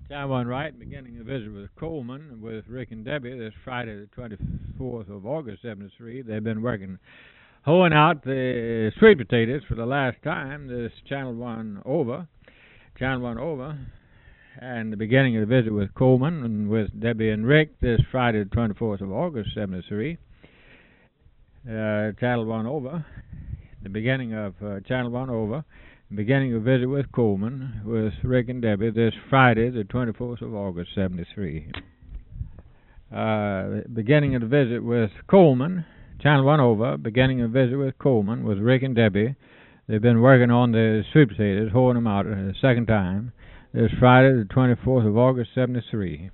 Time on right, beginning a visit with Coleman with Rick and Debbie this Friday, the 24th of August, 73. They've been working, hoeing out the sweet potatoes for the last time. This Channel 1 over, and the beginning of the visit with Coleman and with Debbie and Rick this Friday, the 24th of August, 73. Channel 1 over, the beginning of Channel 1 over. Beginning a visit with Coleman with Rick and Debbie this Friday, the 24th of August, 73. Beginning of the visit with Coleman, Channel 1 over, beginning a visit with Coleman with Rick and Debbie. They've been working on the sweet potatoes, hoeing them out a second time. This Friday, the 24th of August, 73.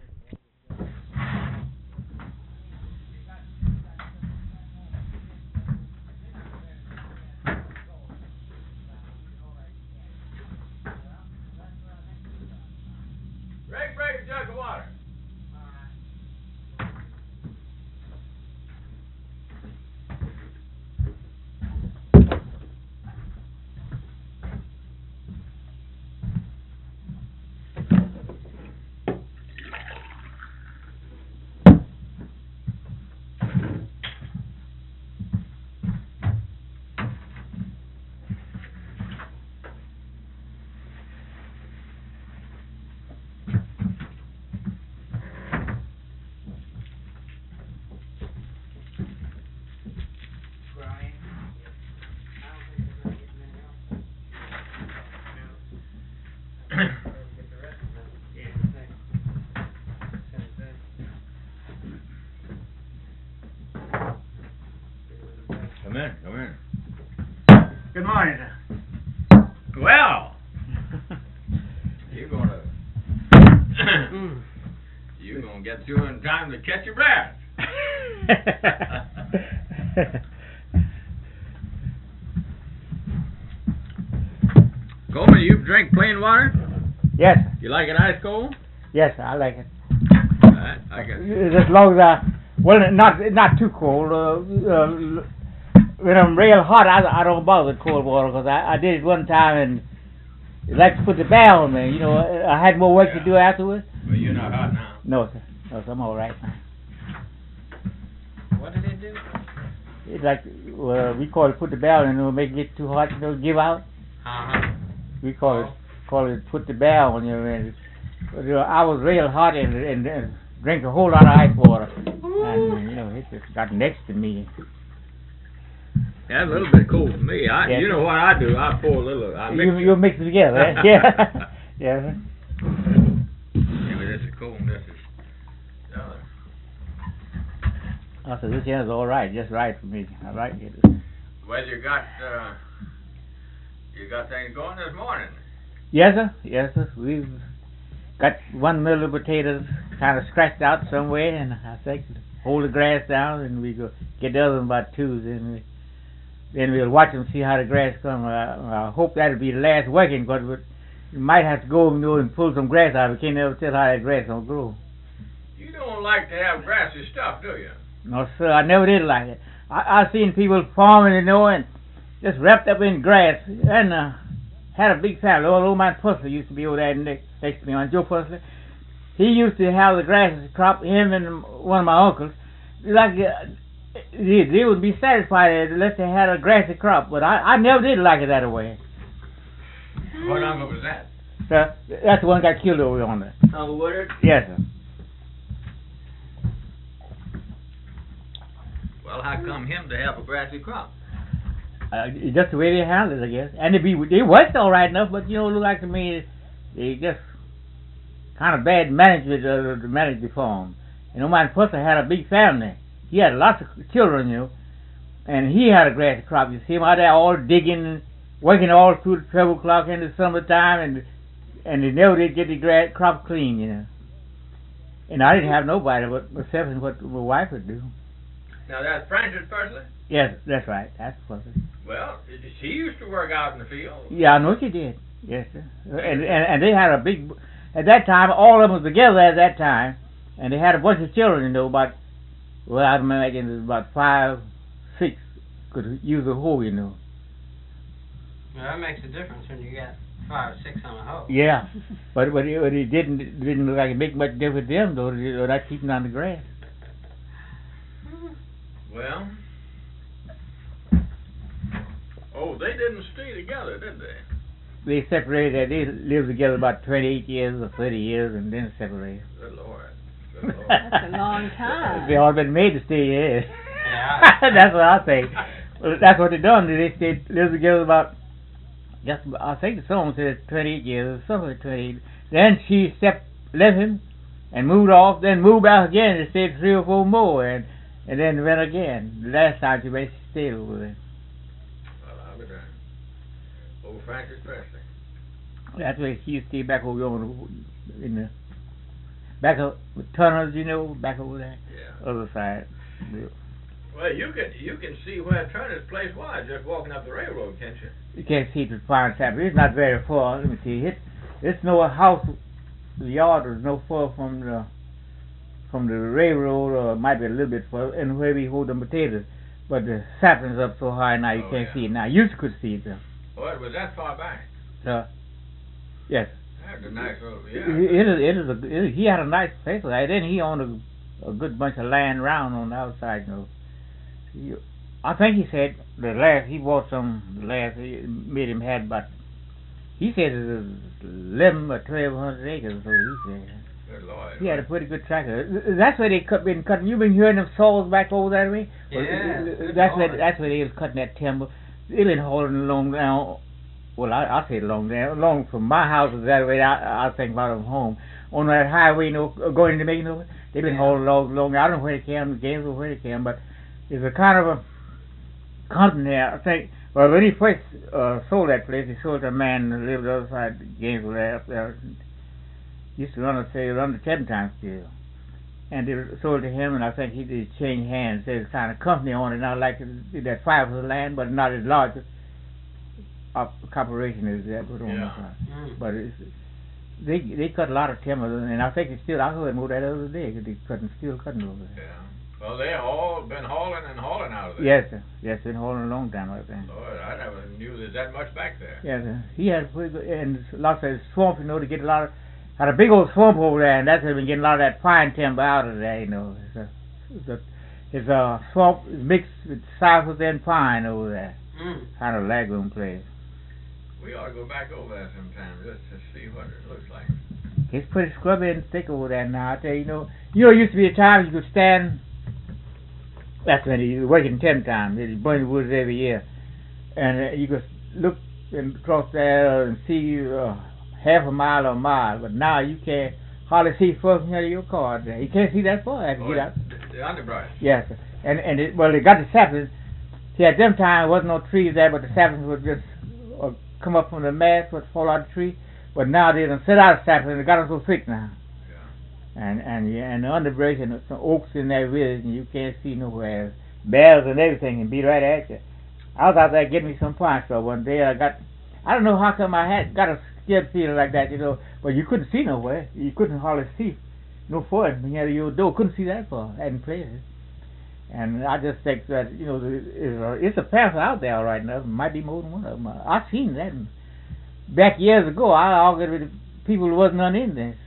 Break a jug of water. Come in. Good morning, sir. Well, you're gonna get through in time to catch your breath. Coleman, you drink plain water? Yes, You like it ice cold? yes, I like it. All right, I guess. As long as not too cold. When I'm real hot, I don't bother with cold water because I did it one time and it likes to put the bell on me. You know, I had more work to do afterwards. Well, you're not hot now. No, sir. No, sir, I'm all right now. What did it do? It's like we call it put the bell and it'll make it get too hot, it'll give out. Uh-huh. We call it put the bell on you. And, I was real hot and drank a whole lot of ice water, and it just got next to me. That's a little bit cold for me. Yeah. You know what I do? I pour a little. You mix it together, eh? Yeah. Yeah. Maybe this is cold and this is the other. I said, this here is all right, just right for me. I like it. Well, you got things going this morning. Yes, sir. Yes, sir. We've got one middle of potatoes kind of scratched out somewhere, and I think hold the grass down, and we go get the other one about two, then we'll watch them see how the grass comes. I hope that'll be the last working, but we might have to go and pull some grass out. We can't never tell how that grass will grow. You don't like to have grassy stuff, do you? No, sir, I never did like it. I've seen people farming, and just wrapped up in grass, and had a big family. Old man Pusley used to be over there next to me, on Joe Pusley. He used to have the grasses crop, him and one of my uncles. Like, they would be satisfied unless they had a grassy crop, but I never did like it that way. What uncle was that? Sir, that's the one that got killed over yonder. Uncle Woodard? Yes, sir. Well, how come him to have a grassy crop? Just the way they handled it, I guess. And they worked all right enough, but look like to me, they just kind of bad management to manage the farm. My Pussy had a big family. He had lots of children, and he had a grassy crop. You see him out there all digging, working all through the 12 o'clock in the summertime, and they never did get the grass crop clean, And I didn't have nobody but myself and what my wife would do. Now that's Francis Pusley? Yes, that's right. That's Pussy. Well, she used to work out in the field. Yeah, I know she did. Yes, sir. And they had a big, at that time, all of them was together at that time, and they had a bunch of children, about, well, I imagine it was about 5, 6 could use a hoe, Well, that makes a difference when you got 5 or 6 on a hoe. Yeah, but it didn't look like it make much difference to them though. They're not keeping on the grass. Well, they didn't stay together, did they? They separated. They lived together about 28 years or 30 years, and then separated. Good Lord. Good Lord. That's a long time. They all been made to stay here. Yeah. That's what I think. Well, that's what they done. They stayed lived together about. I think the song said 28 years, or something like 28. Then she left him, and moved off. Then moved out again and stayed 3 or 4 more, and then went again. The last time she basically stayed over there. Well, I'll be darned. Old Francis Presley. That's where she used to stay back over in the back of the tunnels, back over there, Yeah. other side. Well, you can see where Turner's place was just walking up the railroad, can't you? You can't see the fine sapling. It's not very far. Let me see. It's no house. The yard is no far from the railroad, or it might be a little bit far, and where we hold the potatoes. But the sapling's up so high now you can't see it now. You could see it though. Oh, it was that far back. Yes. That's a nice little, He had a nice place. Then he owned a good bunch of land around on the outside. I think he said he bought some he made him had about. He said it was 11 or 1,200 acres. So he said. Good Lord. He had a pretty good tractor. That's where they been cutting. You've been hearing them saws back over that way. Yeah. That's where they was cutting that timber. They've been hauling along down. Well, I say along from my house is that way. I think about them home on that highway, going to Macon. They've been hauling along. I don't know where they came, Gainesville, where they came, but it's a kind of a company there. I think. Well, when he first sold that place, he sold to a man who lived the other side of Gainesville there, up there. Used to run the 7 times still. And they sold to him, and I think he did change hands. There's kind of company on it, not like that 5 acre land, but not as large a corporation as that. But they cut a lot of timber, and I think it's still. I heard more that other day because they still cutting over there. Yeah. Well, they all been hauling out of there. Yes, sir. Yes, been hauling a long time out there. Lord, I never knew there's that much back there. Yes, sir. He had pretty good, and lots of swamp, to get a lot of. Had a big old swamp over there, and that's where been getting a lot of that pine timber out of there. It's a swamp mixed with cypress and pine over there. Kind of lagoon place. We ought to go back over there sometime just to see what it looks like. It's pretty scrubby and thick over there now. I tell you, it used to be a time you could stand. That's when you were working 10 times. It's burning the woods every year, and you could look across there and see half a mile or a mile. But now you can't hardly see far from your car. You can't see that far. You get out. The underbrush. Yes, and they got the saplings. See, at them time there wasn't no trees there, but the saplings would just come up from the mass, would fall out of the tree. But now they done set out saplings. They got them so thick now. And the underbrush and some oaks in there with it, and you can't see nowhere. Bears and everything can be right at you. I was out there getting me some pine straw one day. I don't know how come I got a scared feeling like that, but you couldn't see nowhere. You couldn't hardly see no further. You had your door, couldn't see that far, hadn't places. And I just think that, it's a path out there right now. It might be more than one of them. I've seen that. Back years ago, I argued with people who wasn't none in this.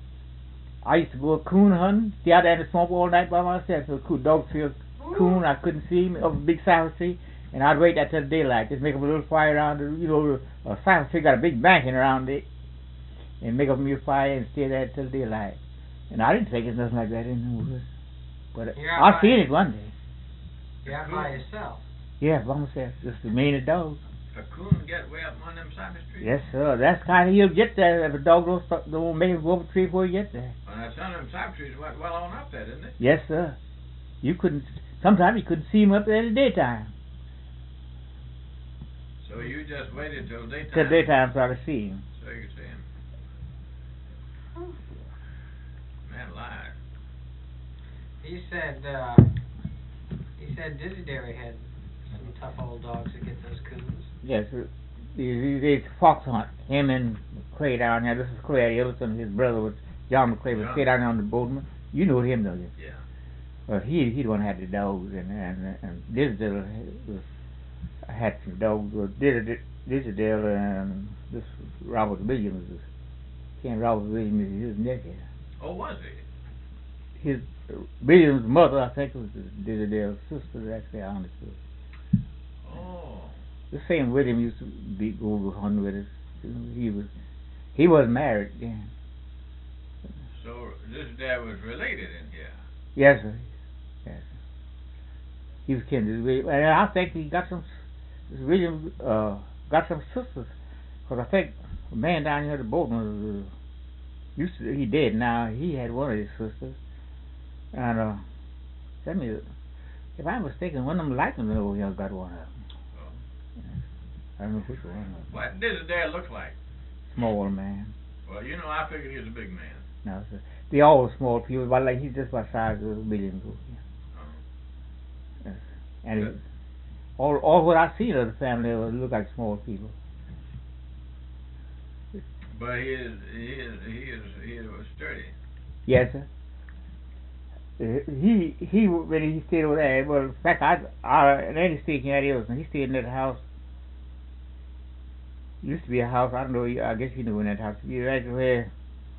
I used to go coon hunting, stay out there in the swamp all night by myself. So dogs feel coon, I couldn't see him up a big cypress tree, and I'd wait until daylight, just make up a little fire around it. A cypress tree got a big banking around it, and make up a little fire and stay there till daylight. And I didn't think it's nothing like that in the woods. But I seen it one day. You're out by yourself? Yeah, by myself. Just the meanest dogs. A coon get way up on them cypress trees? Yes, sir. That's kind of he'll get there if a dog don't make him go up a tree before he gets there. Well, now some of them cypress trees went well on up there, didn't they? Yes, sir. Sometimes you couldn't see him up there in the daytime. So you just waited till daytime? Till daytime so I could see him. So you could see him. Man lied. He said Dizzy Derry had some tough old dogs to get those coons. Yes, they fox hunt. Him and Clay down there. This is Clay Ellison. His brother was John McClay. Was stay down there on the Bozeman. You know him, don't you? Yeah. Well, he the one had the dogs, and Dizzy had some dogs. Dale and this Robert Williams. Ken Robert Williams is his nephew. Oh, was he? His Williams' mother, I think, was Dale's sister. Actually, I understood. Oh. The same William used to be over hunting with us. He was married then. So this dad was related in here. Yes, sir. Yes, sir. He was kin to William, and I think he got some. William got some sisters, because I think the man down here at the Bolton was he dead now. He had one of his sisters, and tell me, if I'm mistaken, one of them Lightning over here got one of them. Oh. I don't know which one. What did his dad look like? Small man. Well, you know, I figured he was a big man. No, sir. They all were small people, but like he's just about the size of Williams over here. Oh. Yes. And it, all what I've seen of the family look like small people. But he was sturdy. Yes, sir. He when he stayed over there. Well, in fact, and then he stayed in Arizona. He stayed in that house. Used to be a house. I don't know. I guess you knew in that house. You right where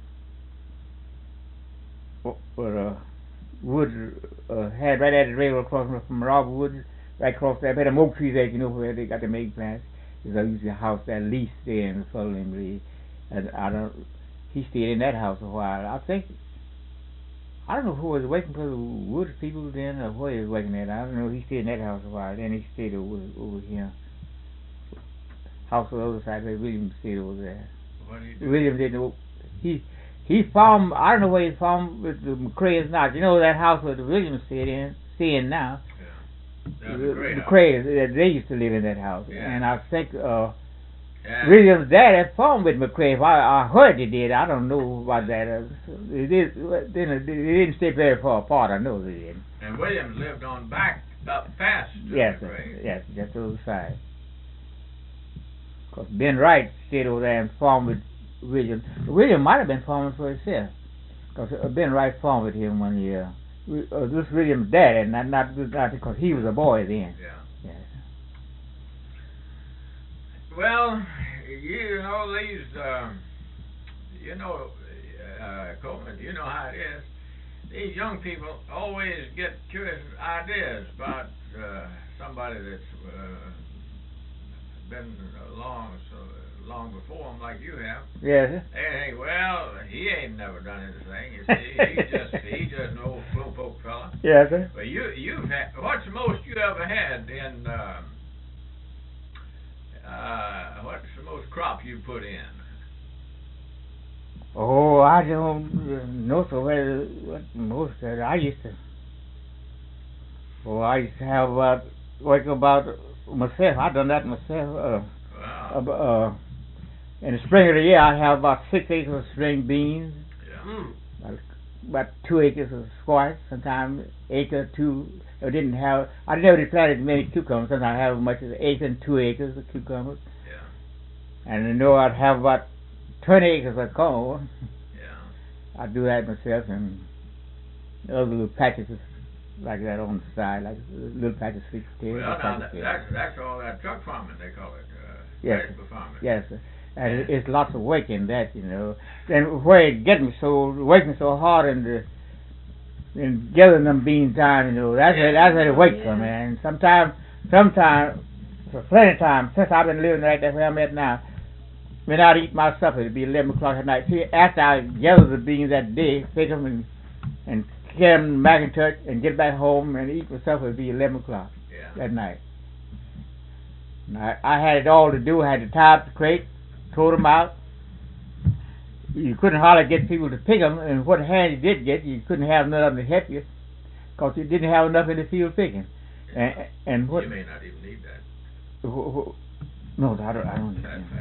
Woods had right at the railroad crossing from Robert Woods, right across there. By the oak trees there, you know where they got the main plants. There's usually a house that leased there in Fulham. And he stayed in that house a while. I don't know who was working for the Woods people then or where he was working at. I don't know. He stayed in that house a while. Then he stayed over here. House on the other side where William stayed over there. What did he do? William didn't know. He farmed. I don't know where he farmed with the McCrae's now. You know that house where the Williams staying now. Yeah. That was The the McCrae's, they used to live in that house. Yeah. And I think yeah. William's dad had farmed with McCrae. I heard he did. I don't know about that. They didn't stay very far apart. I know they did. And Williams lived on back up past Yes, McCrae. yes, just over the side. Because Ben Wright stayed over there and farmed with William. William might have been farming for himself. Because Ben Wright farmed with him one year. This William's dad, and not because he was a boy then. Yeah. Yes. Well, you know these, Coleman, you know how it is. These young people always get curious ideas about somebody that's been long before them, like you have. Yes. They think, well, he ain't never done anything. You see, he just an old slowpoke fella. Yes, sir. But you've had, what's the most you ever had in? What's the most crop you put in? Oh, I don't know so well what most of it. I used to have work about myself. I done that myself. Wow. In the spring of the year, I have about 6 acres of string beans. Yeah. About 2 acres of squash. Sometimes acre, 2. I never planted many cucumbers. Sometimes I have as much as 1 acre and 2 acres of cucumbers. Yeah. And I know I'd have about 20 acres of corn. Yeah. I do that myself, and other little patches like that on the side, like little patches of sweet potatoes. Well, now that's all that truck farming they call it. Yes. Vegetable farming. Yes, sir. And it's lots of work in that, you know. Then where it working so hard in gathering them beans down, you know, that's where the work come in. And sometimes, for plenty of time, since I've been living right there where I'm at now, when I'd eat my supper, it'd be 11 o'clock at night. See, after I gather the beans that day, pick them and carry them back in church and get back home and eat my supper, it'd be 11 o'clock that night. And I had it all to do. I had to tie up the crate, throw them out. You couldn't hardly get people to pick them, and what hand you did get, you couldn't have none of them to help you, because you didn't have enough in the field picking. And what? You may not even need that. No, I don't need that.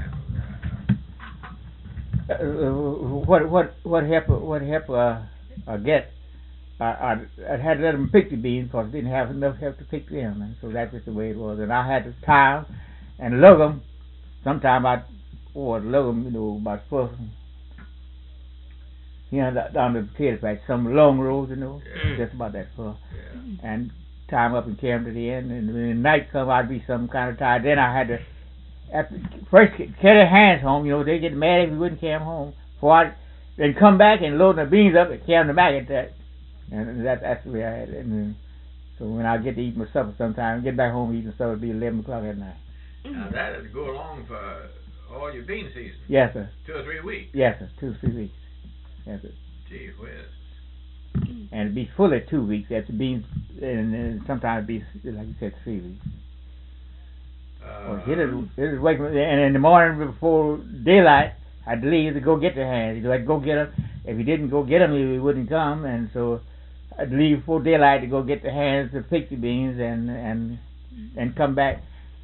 What help I get? I had to let them pick the beans because I didn't have enough help to pick them, and so that's just the way it was. And I had to tie them and lug them. Sometimes I'd lug them, you know, about 4. Down the potato patch, some long rows, you know, just about that far, and tie them up and carry them to the end. And when the night come, I'd be some kind of tired. Then I had to first carry the hands home. You know, they get mad if we wouldn't carry them home. Then come back and load the beans up and carry them back at that. And that's the way I had it. And then, so when I get to eat my supper sometime, get back home eating supper, it'll be 11 o'clock at night. Now that would go along for all your bean season. Yes, sir. 2 or 3 weeks. Yes, sir. 2 or 3 weeks. Yes, sir. Gee whiz. And it'd be fully 2 weeks after beans, and sometimes it'd be, like you said, 3 weeks. It'd wake me, and in the morning before daylight, I'd leave to go get the hands. I'd go get them. If he didn't go get them, he wouldn't come, and so I'd leave before daylight to go get the hands to pick the beans and come back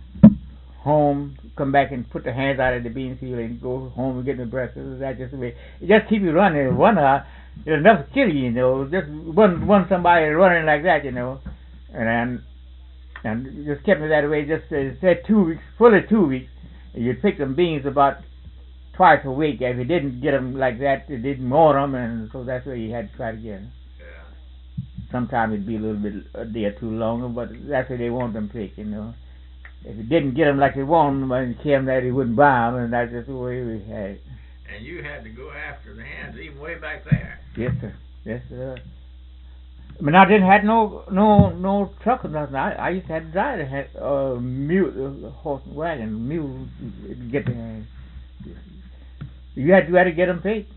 home, come back and put the hands out of the bean field and go home and get my breakfast. That's just the way. It just keep you running. One it's enough to kill you, you know. Just one somebody running like that, you know, and just kept me that way. Just said 2 weeks, fully 2 weeks. You'd pick them beans about twice a week. If you didn't get them like that, you didn't mow them, and so that's where you had to try to get them. Yeah. Sometimes it'd be a little bit a day or two longer, but that's where they want them picked, you know. If you didn't get them like they want them and carry them that, he wouldn't buy them, and that's just the way we had it. And you had to go after the hands even way back there. Yes, sir. Yes, sir. I mean, I didn't have no truck or nothing. I used to have to drive a mule, horse and wagon, mule to get the hands. You had to get them picked.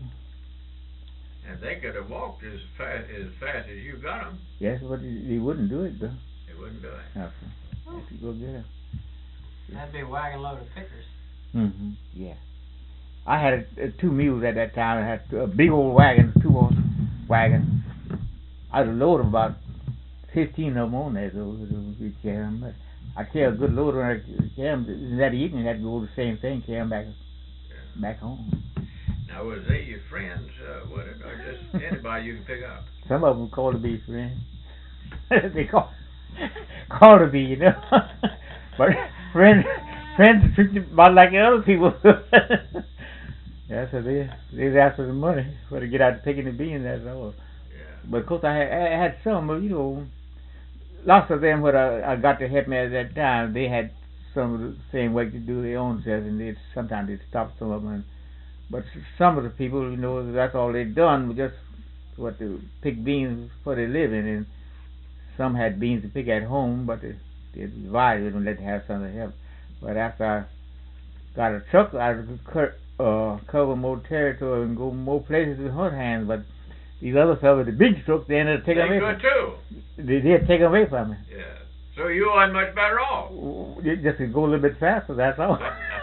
And they could have walked as fast as you got them. Yes, but they wouldn't do it, though. They wouldn't do it. No, sir. You have to go get them. That'd be a wagon load of pickers. Mm-hmm. Yeah. I had 2 mules at that time. I had a big old wagon, 2 wagons. I'd load about 15 of them on there, so we carry them. But I carry a good load when I carry them. That evening, I'd go the same thing, carry them back home. Now, was they your friends with it, or just anybody you can pick up? Some of them called to be friends. They call to be, you know. But friends treat you about like other people. Yeah, so they asked for the money to get out picking the beans, that's all. Yeah. But of course I had some, you know, lots of them what I got to help me at that time, they had some of the same work to do their own selves, and sometimes they'd stop some of them. But some of the people, you know, that's all they'd done, just to pick beans for their living, and some had beans to pick at home, but they divided and let them have some to help. But after I got a truck, I could cover more territory and go more places with her hands. But these other fellows, the big trucks, they ended up taking away from me. They They take away from me. Yeah. So you weren't much better off. Just to go a little bit faster, that's all.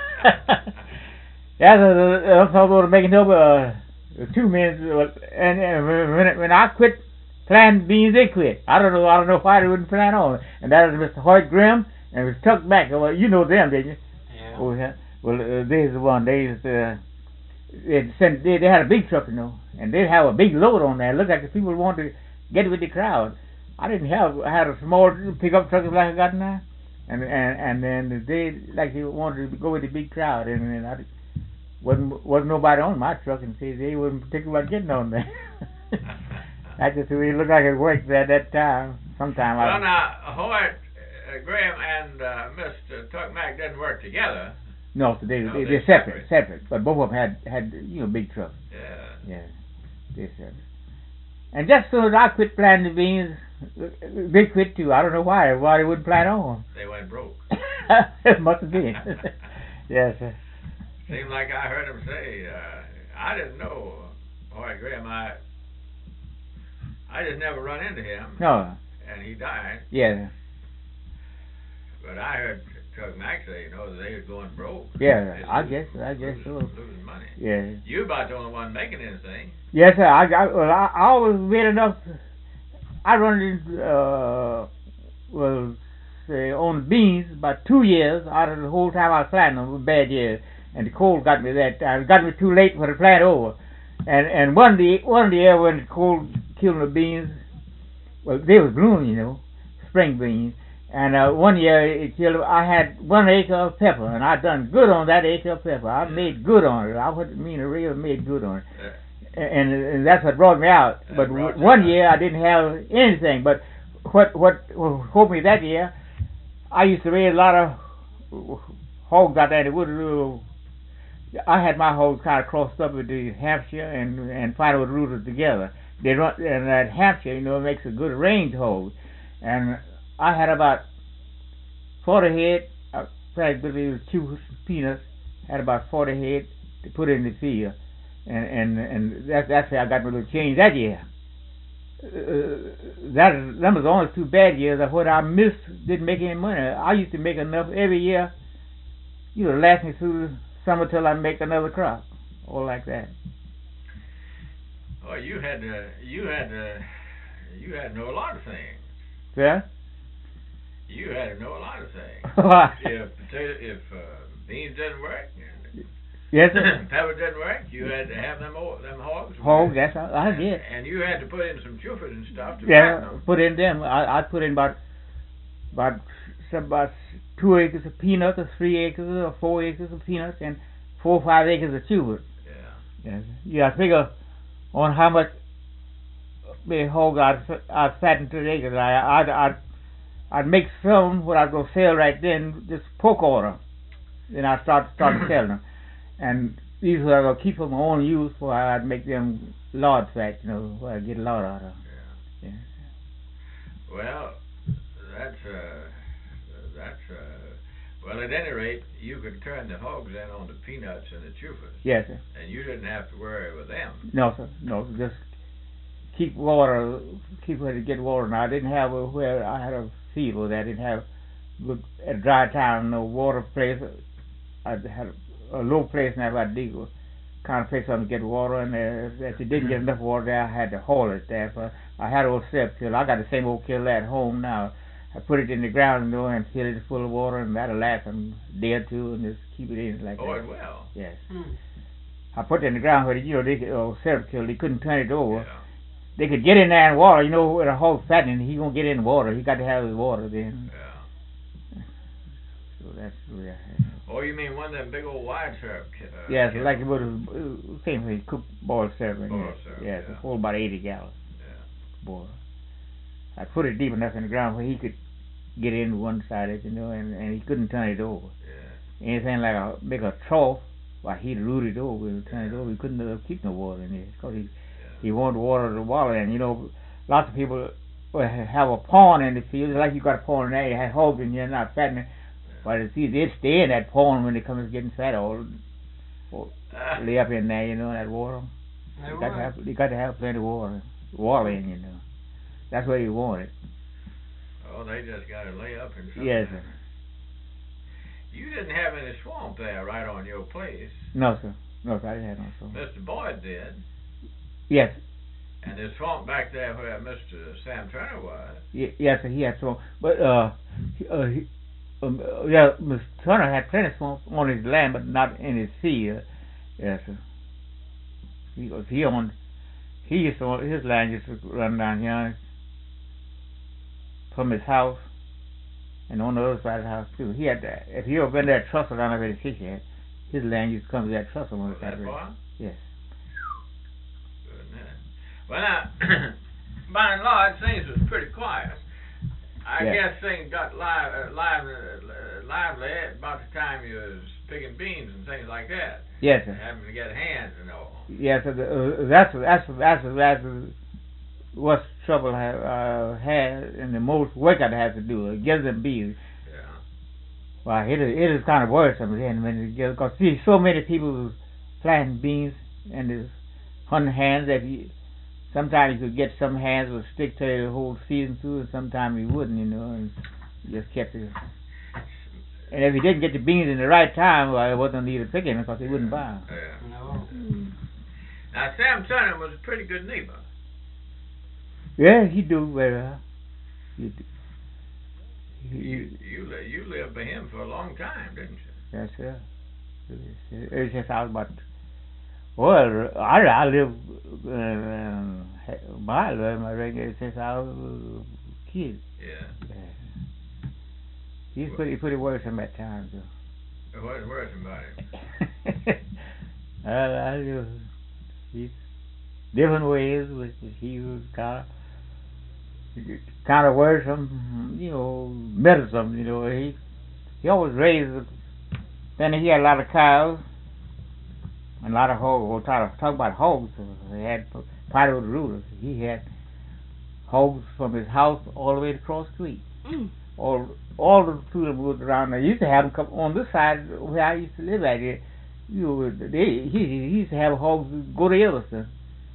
Yeah, the fellows were making over 2 minutes, and when I quit planting beans, they quit. I don't know why they wouldn't plant on. And that was Mr. Hoyt Grimm, and it was tucked back. Well, you know them, didn't you? Yeah. Oh, yeah. Well, there's the one. They had a big truck, you know, and they'd have a big load on there. It looked like the people wanted to get with the crowd. I didn't have. I had a small pickup truck like I got now, and then they wanted to go with the big crowd, and I wasn't nobody on my truck, and see they wasn't particular about getting on there. That just really looked like it worked at that time. Sometime. Well, now Hoyt Graham and Mr. Tuck Mack didn't work together. No, so they're separate. But both of them had big trucks. Yeah. Yeah, they're separate. And just as soon as I quit planting the beans, they quit too. I don't know why they wouldn't plant on. They went broke. It must have been. Yes, sir. Seemed like I heard him say, I didn't know Hoyt Graham. I just never run into him. No. And he died. Yeah. But I heard Tuck Mack say, they were going broke. Yeah, I guess so. Losing money. Yeah. You about the only one making anything. Yes, sir. I always made enough. I run into, on beans about 2 years out of the whole time I was planting them. Bad years. And the cold got me that time. It got me too late for the plant over. And one day when the cold killed the beans, well, they was blooming, spring beans. And one year it killed. I had 1 acre of pepper, and I done good on that acre of pepper. I made good on it. I wouldn't mean a real made good on it. And that's what brought me out. But one year I didn't have anything. But what helped me that year, I used to raise a lot of hogs out there, they would. I had my hogs kind of crossed up with the Hampshire and finally would root it together. They run, and that Hampshire, makes a good range hog. And I had about 40 head. I practically it was 2 peanuts. Had about 40 head to put in the field, and that's how I got my little change that year. Them was the only 2 bad years of what I missed. Didn't make any money. I used to make enough every year, last me through the summer till I make another crop, all like that. Oh, you had to know a lot of things. Yeah. You had to know a lot of things. if beans didn't work, yes, sir. pepper didn't work, you had to have them hogs. Hogs, that's all I did. And you had to put in some chufers and stuff to yeah, them. Put in them. I put in about 2 acres of peanuts, or 3 acres, or 4 acres of peanuts, and 4 or 5 acres of tubers. Yeah. Yeah, I figure on how much hog I'd fatten to the acres. I'd make some what I'd go sell right then, just pork order. Then I started selling them, and these were I gonna keep for my own use, for I'd make them lard fat, where I get a lot out of them. Yeah. Yeah. Well, well, at any rate, you could turn the hogs in on the peanuts and the chufers. Yes, sir. And you didn't have to worry with them. No, sir. No, just keep where to get water. And I didn't have where I had a field where I didn't have good at dry time, no water place. I had a low place and I dig kind of place to get water, and if you didn't get enough water there, I had to haul it there. So I had an old step kill. I got the same old kill at home now. I put it in the ground and fill it full of water, and that'll last a day or two, and just keep it in like that. Oh, it will. Yes. I put it in the ground where they could syrup kill. They couldn't turn it over. Yeah. They could get in there and water. With a hog fattening, he gonna get in the water. He got to have his water then. Yeah. So that's yeah. Oh, you mean one of them big old wide syrup? Yes, like it was same thing, cooked boiled syrup. Boiled syrup. Yes, Yeah. it hold about 80 gallons. Yeah. Boil. I put it deep enough in the ground where he could get in one side of it, and he couldn't turn it over. Yeah. Anything like make a trough, he'd root it over and turn it over. He couldn't keep no water in there because he wanted water to water. And lots of people have a pond in the field, like you got a pond in there. You have hogs in here, not fattening. But they stay in that pond when they come getting fat, or lay up in there, in that water. You got to have plenty of water in, That's what you want it. Oh, they just got to lay up in something. Yes, sir. You didn't have any swamp there right on your place. No, sir. No, sir, I didn't have no swamp. Mr. Boyd did. Yes. And there's swamp back there where Mr. Sam Turner was. Yes, sir, he had swamp. But, Mr. Turner had plenty of swamp on his land, but not in his field. Yes, sir. His land used to run down here from his house, and on the other side of the house too. He had that. If you ever been there at Trussell down there at the fish head, his land used to come to that Trussell on the side of it. Yes. Goodness. Well, now, by and large, things was pretty quiet. I guess things got lively about the time you was picking beans and things like that. Yes, sir. Having to get hands and all. Yes, sir. That's what trouble I had, and the most work I'd have to do get them beans. Yeah. Well, it is kind of worrisome then because see so many people planting beans and there's 100 hands that sometimes you could get some hands would stick to the whole season through, and sometimes you wouldn't, and you just kept it. And if you didn't get the beans in the right time, well, it wasn't need to pick them because they wouldn't buy them. Yeah. No. Now, Sam Turner was a pretty good neighbor. Yeah, he do very well. You lived by him for a long time, didn't you? Yes, sir. It's just out about. Well, I live my regular since I was a kid. Yeah. He's pretty worrisome at times. What is worrisome about him? He's different ways, which he was kind of worrisome, meddlesome. He always raised Then he had a lot of cows and a lot of hogs. We'll talk about hogs. He had part of the rulers. He had hogs from his house all the way across the street. All the people moved around. They used to have them come on this side where I used to live at. He used to have hogs go to Yellowstone.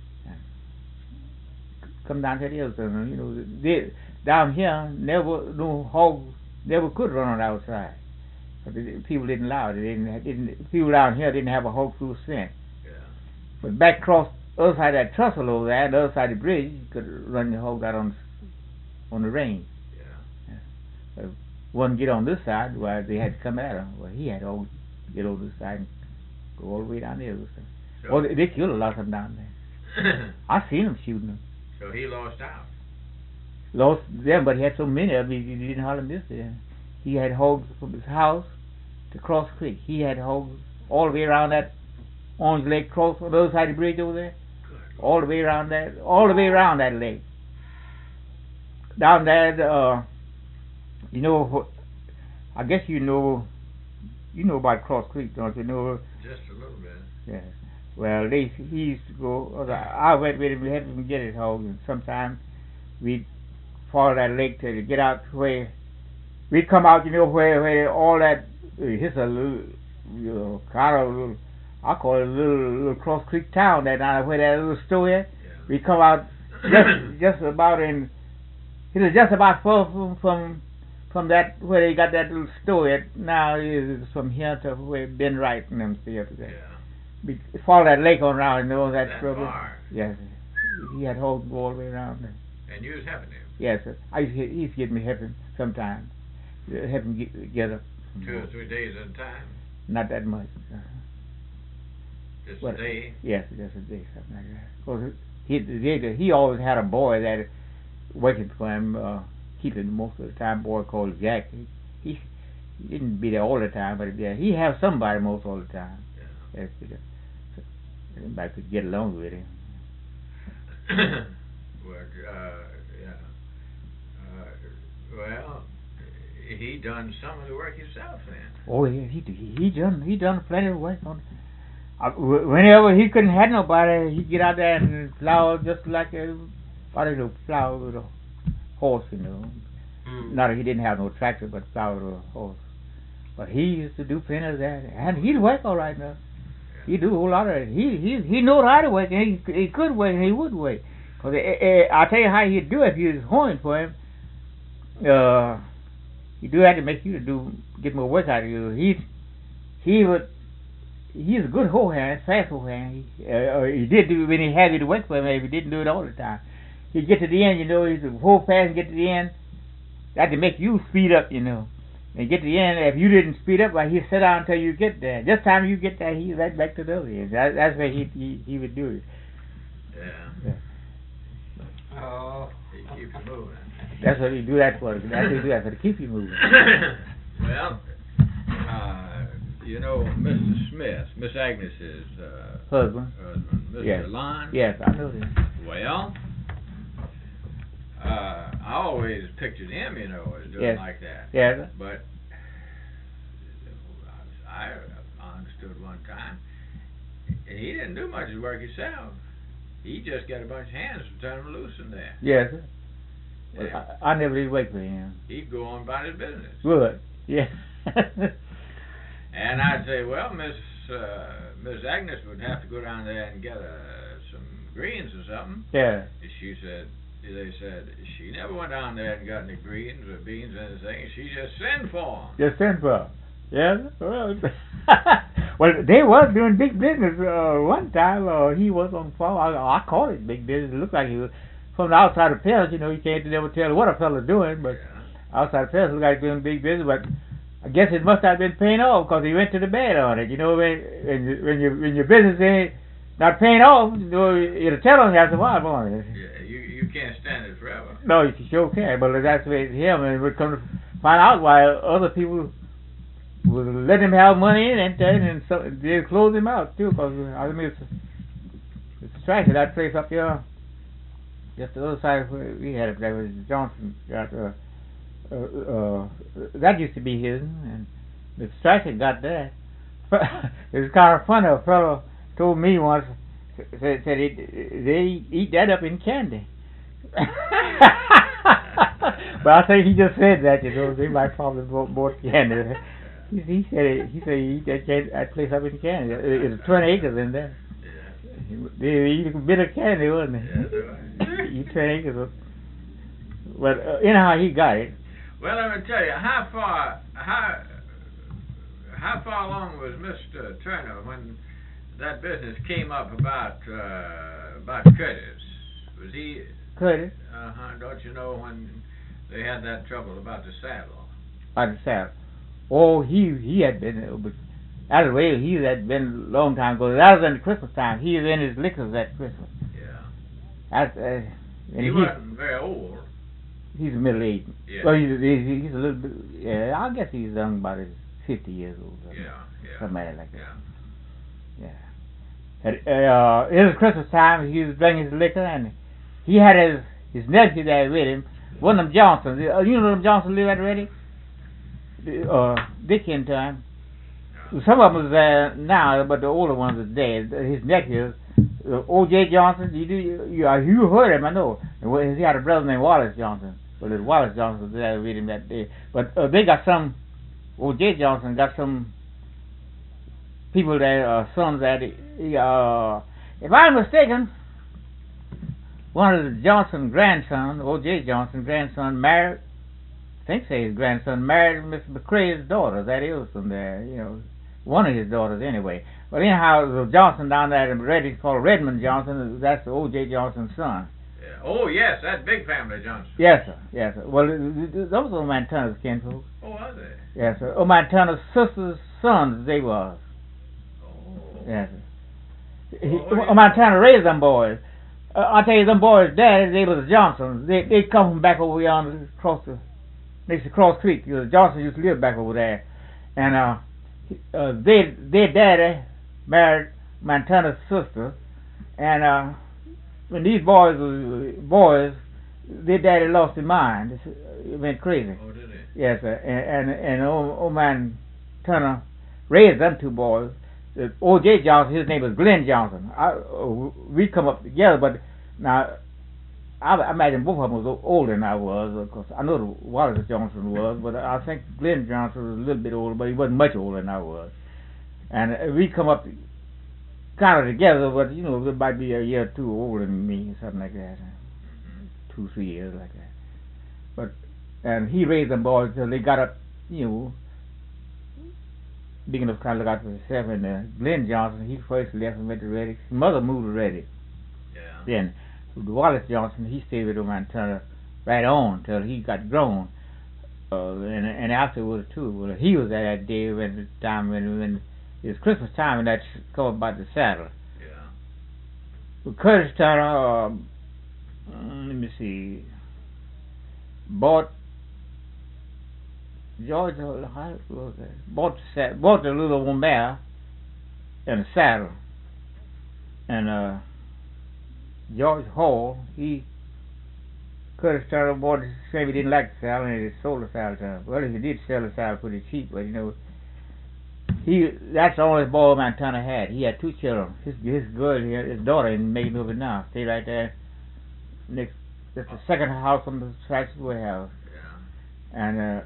Come down to the Yellowstone. You know, down here, no hogs never could run on the outside. But people didn't allow it. People down here didn't have a hog through scent. Yeah. But back across the other side of that trestle over there, the other side of the bridge, you could run your hogs out on the range. Yeah. One get on this side, well, they had to come at him. Well, he had to get over this side and go all the way down there. So, well, they killed a lot of them down there. I seen them shooting them. So he lost out. Lost them, but he had so many of them, he didn't hardly miss them. He had hogs from his house to Cross Creek. He had hogs all the way around that Orange Lake cross on the other side of the bridge over there. Good. All the way around that lake. Down there, you know, I guess you know about Cross Creek, don't you know? Just a little bit. Yeah. Well, he used to go. I went with him. We had him get his hogs, and sometimes we'd follow that lake to get out to where we'd come out. You know where all that. It's a little, you know, kind of little. I call it a little Cross Creek town. That down where that little store is. Yeah. We come out just about in. It was just about far from that where they got that little store at. Now it's from here to where Ben Wright and them stay up there. Yeah. We follow that lake on around, you know that trouble. Far. Yes, he had hogs all the way around there. And you was helping him. Yes, sir. He used to get me help him sometimes. Help him get up. 2 or 3 days at a time. Not that much. Just What? a day. Yes, just a day, something like that. Of course, he always had a boy that working for him, keeping most of the time. Boy called Jack. He didn't be there all the time, but he have somebody most all the time. Yeah. Yes, everybody could get along with him. Well, yeah. Well, he done some of the work himself then. Oh yeah, he done plenty of work on. Whenever he couldn't have nobody, he'd get out there and plow just like everybody to plow with a horse, you know. Not that he didn't have no tractor, but plow with a horse. But he used to do plenty of that, and he'd work all right now. He do a whole lot of it. He knew how to work, and he could work, and he would work. Cause I'll tell you how he'd do it if you was hoeing for him. He do that to make you get more work out of you. He's a good hoe hand, fast hoe hand. He did do when he had you to work for him. If he didn't do it all the time, he'd get to the end. You know, he'd hoe fast and get to the end. That to make you speed up, you know. And get to the end, if you didn't speed up, like he'd sit down until you get there. Just time you get there, he's right back to the other end. That's where he would do it. Yeah. Oh. He keeps you moving. That's what he do that for. That's what he do that for, to keep you moving. Well, you know, Mr. Smith, Miss Agnes's Husband. Mr. Yes. Lyon. Yes, I know that. Well, I always pictured him, you know, as doing Yes. like that. Yes. But I understood one time, he didn't do much of the work himself. He just got a bunch of hands to turn them loose in there. Yes. Well, Yeah. I never did wait for him. He'd go on about his business. Good. Yeah. And I'd say, well, Miss Agnes would have to go down there and get some greens or something. Yeah. They said, she never went down there and got any greens or beans or anything. She just sent for them. Just sent for him. Yeah. Well, well, they was doing big business one time. He was on the farm. I call it big business. It looked like he was from the outside of Paris. You know, you can't never tell what a fella's doing, but outside of Paris, it looked like doing big business. But I guess it must have been paying off because he went to the bed on it. You know, when your business ain't not paying off, you know, it'll tell on you after a while, won't it? Yeah, you can't stand it forever. No, you sure can. But that's the way it's him, and we come to find out why other people would let him have money in it, and so they close him out too. Because I mean, it's striking that place up here, just the other side where we had it. There was Johnson. That used to be his, and the Stryker got that. it was kind of funny. A fellow told me once, said they eat that up in candy. But I think he just said that, they might probably bought candy. He said he eat that place up in candy. It's 20 acres in there. They eat a bit of candy, wasn't it? Yeah, Eat 20 acres. But anyhow, he got it. Well, let me tell you, how far along was Mr. Turner when that business came up about Curtis? Was he? Curtis? Don't you know when they had that trouble about the saddle? About the saddle. Oh, he had been. Out of the way, he had been a long time ago. That was in Christmas time. He was in his liquors at Christmas. Yeah. He wasn't very old. He's middle aged. Yeah. Well, he's a little bit. Yeah, I guess he's young, about 50 years old. Yeah. Something like that. Yeah. It was Christmas time. He was drinking his liquor, and he had his nephew there with him. One of them Johnsons. You know them Johnsons live at Ready? Dick in time. Some of them was there now, but the older ones are dead. His nephews, O.J. Johnson. You heard him, I know. He had a brother named Wallace Johnson. Well, Wallace Johnson was there with him that day. But they got some. O.J. Johnson got some people there, sons that. If I'm mistaken, one of the Johnson grandsons, O.J. Johnson grandson, married. I think his grandson married Mr. McCrae's daughter. That is from there, one of his daughters anyway. But anyhow, the Johnson down there in Redding called Redmond Johnson. That's O.J. Johnson's son. Yeah. Oh yes, that big family Johnson. Yes, sir. Yes, sir. Well, those were Montana's kinfolk. Oh, are they? Yes, sir. Montana's sister's sons, they was. Oh. Yes, sir. Montana raised them boys. I tell you, them boys' daddy, they was the Johnsons. They come from back over yonder next to Cross Creek. The Johnsons used to live back over there, and their daddy married Montana's sister, and when these boys were boys, their daddy lost his mind. It went crazy. Oh, did he? Yes, sir. And old man Turner raised them two boys. O.J. Johnson, his name was Glenn Johnson. We come up together, but now I imagine both of them was older than I was. Of course, I know the Wallace Johnson was, but I think Glenn Johnson was a little bit older, but he wasn't much older than I was. And we come up kind of together, but it might be a year or two older than me, something like that. 2, 3 years like that. And he raised them boys until they got up, big enough to kind of look out for himself. And Glenn Johnson, he first left and went to Reddick. His mother moved to Reddick. Yeah. Then Wallace Johnson, he stayed with Old Turner right on till he got grown. And afterwards too. Well, he was there that day when it was Christmas time, and that's called about the saddle. Yeah. Well, Curtis Turner, let me see, bought George, how was that? Bought the little one mare and a saddle, and George Hall, Curtis Turner bought the same. He didn't like the saddle, and he sold the saddle to him. Well, he did sell the saddle pretty cheap, but that's the only boy Montana had. He had 2 children. His girl, his daughter, in Macon over now. Stay right there. Next, that's the second house on the Thrasher's warehouse. Yeah. And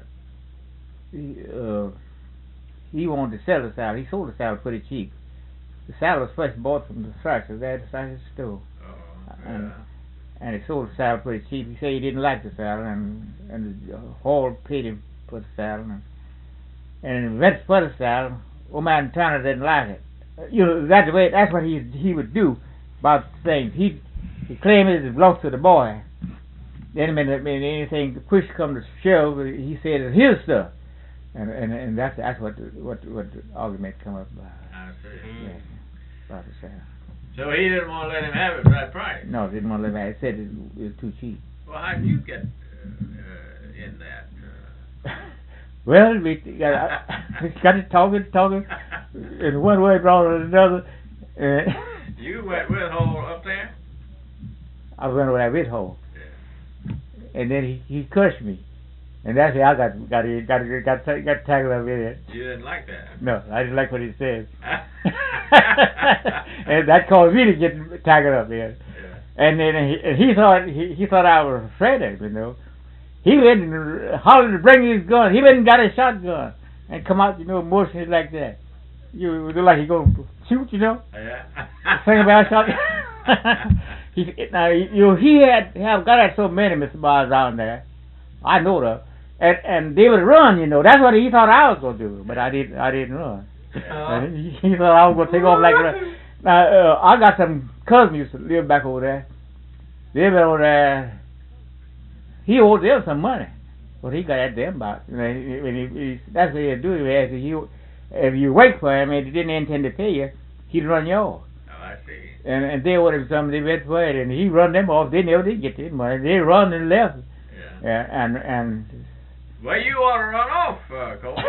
he wanted to sell the saddle. He sold the saddle pretty cheap. The saddle was first bought from the Thrasher there at the Thrasher store. And he sold the saddle pretty cheap. He said he didn't like the saddle, and the Hall paid him for the saddle. And he went for the saddle. Old man Turner didn't like it. That's what he would do about things. He claimed it belonged to the boy. Then when anything push come to shove, he said it's his stuff. And that's what the argument come up about. I see. Yes, about the saddle. So he didn't want to let him have it for that price. No, didn't want to let him have it. He said it was too cheap. Well, how did you get in that? Well, we got to talking, and one way brought another. You went with Hall up there? I went with Hall. Yeah. And then he cursed me. And that's how I got tangled up in it. You didn't like that. No, I didn't like what he said. And that caused me to get tangled up in it. Yeah. And then he thought I was afraid of him, you know. He went and hollered to bring his gun. He went and got a shotgun and come out, you know, motioning like that. You look like he gonna shoot, you know. Yeah. Think about shotgun. He have got so many Mr. Bars down there. I know that. And they would run, you know. That's what he thought I was gonna do, but I didn't run. He thought I was gonna take off like that. Now I got some cousins used to live back over there. They live over there. He owed them some money, but he got at them about. You know, that's what he'd do. If you wait for him and he didn't intend to pay you, he'd run you off. Oh, I see. And they owed him something. They went for it, and he run them off. They never did get their money. They run and left. Yeah. And well, you ought to run off, Coleman.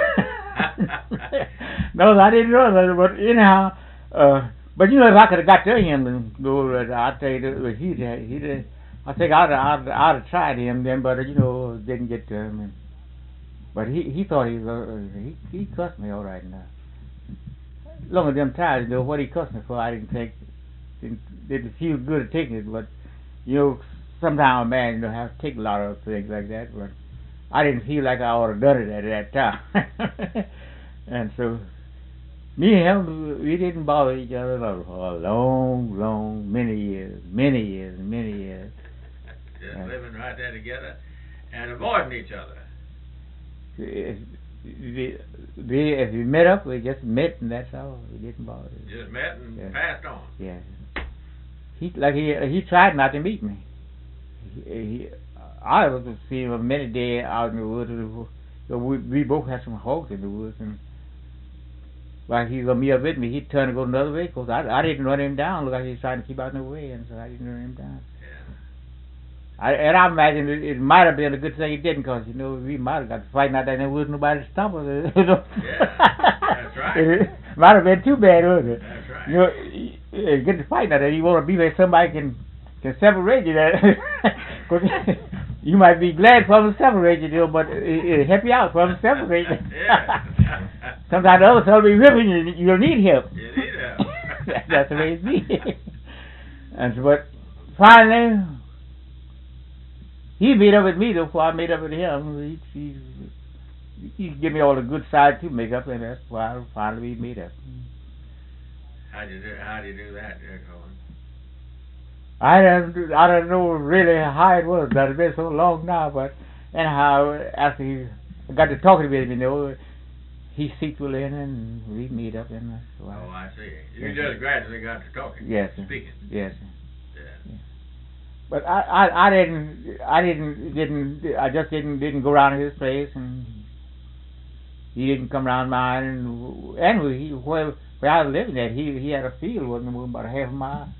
No, I didn't run, but anyhow, but you know, if I could have got to him, and I'd tell you that he I think I'd have tried him then, but you know, didn't get to him. But he thought he cussed me all right now. Long as them times, you know, what he cussed me for, I didn't feel good at taking it, but you know, sometimes a man, you know, have to take a lot of things like that, but I didn't feel like I ought to have done it at that time. And so, me and him, we didn't bother each other for a long, many years. Just living right there together and avoiding each other. If we met up, we just met, and that's all. We didn't bother. Just met and passed on. Yeah. He tried not to meet me. I was to see him many days out in the woods. We both had some hogs in the woods, and while he was gonna meet up with me, he'd turn and go another way. Cause I didn't run him down. Look like he was trying to keep out in the way, and so I didn't run him down. I imagine it might have been a good thing he didn't, because you know, we might have got to fighting out there and there wasn't nobody to stop us. Yeah, that's right. It might have been too bad, wasn't it? That's right. You know, get to fighting out there, you want to be where somebody can separate you. Cause you might be glad for them to separate you, you know, but it'll help you out for them to separate you. Yeah. Sometimes the other fellow will be whipping you, you don't need help. You need help. That's the way it be. And so, but finally, he made up with me though before I made up with him. He gave me all the good side to make up, and that's why finally we made up. How do you do that, Coleman? I don't know really how it was. That it's been so long now, but anyhow, after I got to talking with him, you know, he sequeled in and we meet up, and that's why. Oh, I see. You just gradually got to talking. Yes. Speaking. Yes. Yeah. But I just didn't go around his place, and he didn't come around mine, and where I was living at, he had a field wasn't about a half a mile.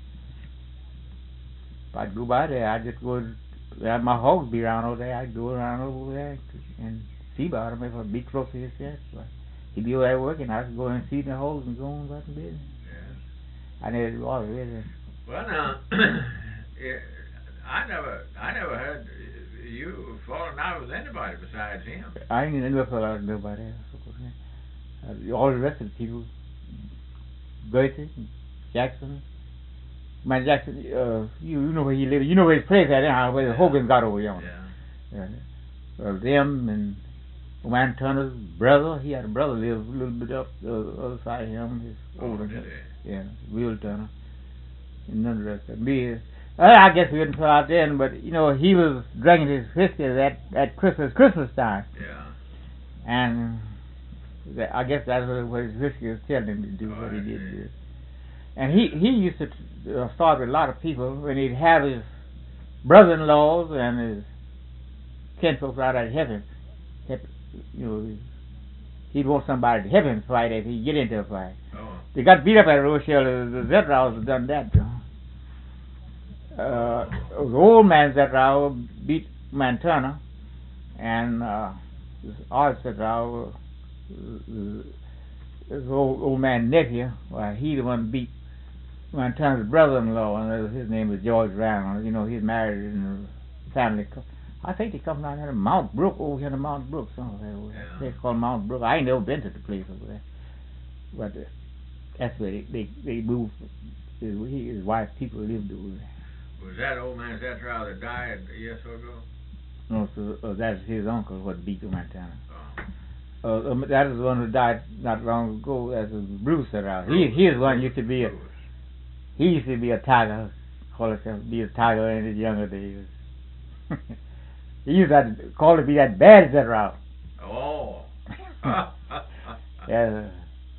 If I'd go by there, I'd just go, have my hogs be around over there, I'd go around over there and see about him if I'd be close to his chest. He'd be over there working, I'd go and see the hogs and go on about the business. Yeah. I never was really. Well, now, I never heard you falling out with anybody besides him. I ain't never fell out with nobody else. All the rest of the people, Bertie, Jackson. Man, Jackson, you know where he lived. You know where his place at, where the Hogan got over yonder. Yeah. Them and Man Turner's brother. He had a brother live a little bit up the other side of him. His older. Did he? Yeah, Will Turner. And none of the rest of me. I guess we didn't put out then, but you know, he was drinking his whiskey at Christmas time. Yeah. And I guess that's what his whiskey was telling him to do, what he did do. And he used to start with a lot of people when he'd have his brother-in-laws and his kinfolks out at heaven. You know, he'd want somebody to help him fight if he'd get into a fight. Oh. They got beat up at Rochelle. The Zetraus had done that too. The old man Zetrau beat Montana, and this odd Zetrau, this old man nephew, well, he the one beat Montana's brother-in-law, and his name was George Randall. You know, he's married in a family I think they come down here to Mount Brook, over here to Mount Brook, somewhere over there. Yeah. Place called Mount Brook. I ain't never been to the place over there, but that's where they moved. His wife, people lived over there. Was that old man Zetrow that died a year or so ago? No, so that's his uncle, what beat him Montana. Oh. That is the one who died not long ago. That's Bruce Zetrow. He is one used to be a. He used to be a tiger. Call himself be a tiger in his younger days. He used to call to be that bad Zetrow. Oh. Yeah.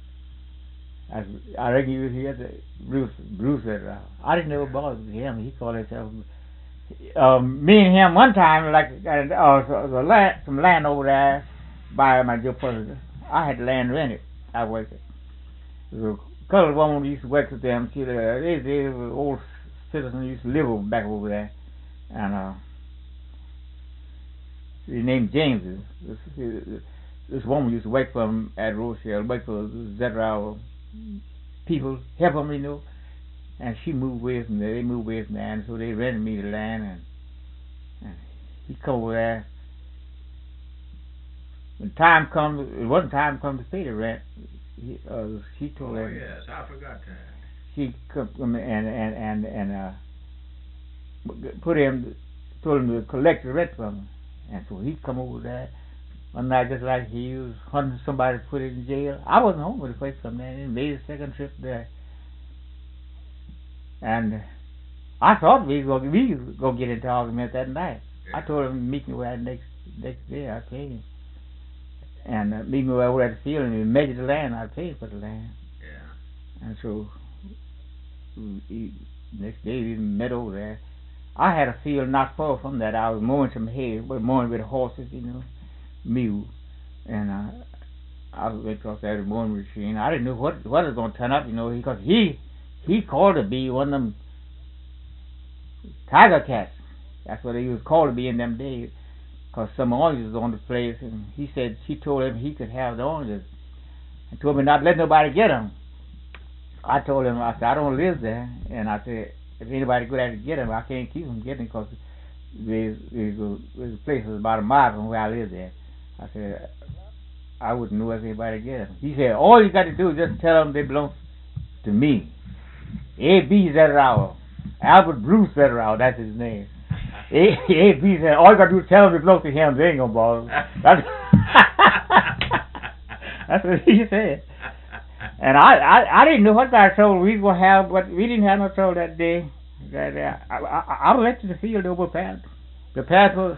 I reckon you hear the Bruce Zetrow. I didn't know about him. He called himself. Me and him one time, like some land over there by my Joe President. I had land rented. I worked it. The colored woman used to work with them. They were old citizens used to live back over there, and his name James. This woman used to work for him at Rochelle, work for Zetrow people, help them, you know. And she moved away from there. They moved away from there, and so they rented me the land, and he come over there. When time comes, it wasn't time come to pay the rent. She told him. Oh yes, I forgot that. She come and told him to collect the rent from him, and so he come over there one night just like he was hunting somebody to put in jail. I wasn't home when the first come there, and he made a second trip there. And I thought we was gonna get into argument that night. Yeah. I told him to meet me where next day. I paid him, and meet me over at the field, and we measured the land. I paid for the land, Yeah. and so next day we met over there. I had a field not far from that. I was mowing some hay, but mowing with horses, you know, mule, and I went across there with a mowing machine. I didn't know what was gonna turn up, you know, because he called to be one of them tiger cats. That's what he was called to be in them days, because some oranges was on the place, and he said she told him he could have the oranges, and told me not let nobody get them. I told him, I said, I don't live there, and I said, if anybody go there to get them, I can't keep them getting, because there's a place that's about a mile from where I live there. I said, I wouldn't know if anybody get them. He said, all you got to do is just tell them they belong to me. A.B. Zetrow. Albert Bruce Zetrow, that's his name. A.B. said, all you got to do is tell them they belong to him, they ain't gonna bother them. That's what he said. And I didn't know what kind of trouble we were going to have, but we didn't have no trouble that day. I went to the field over prepared for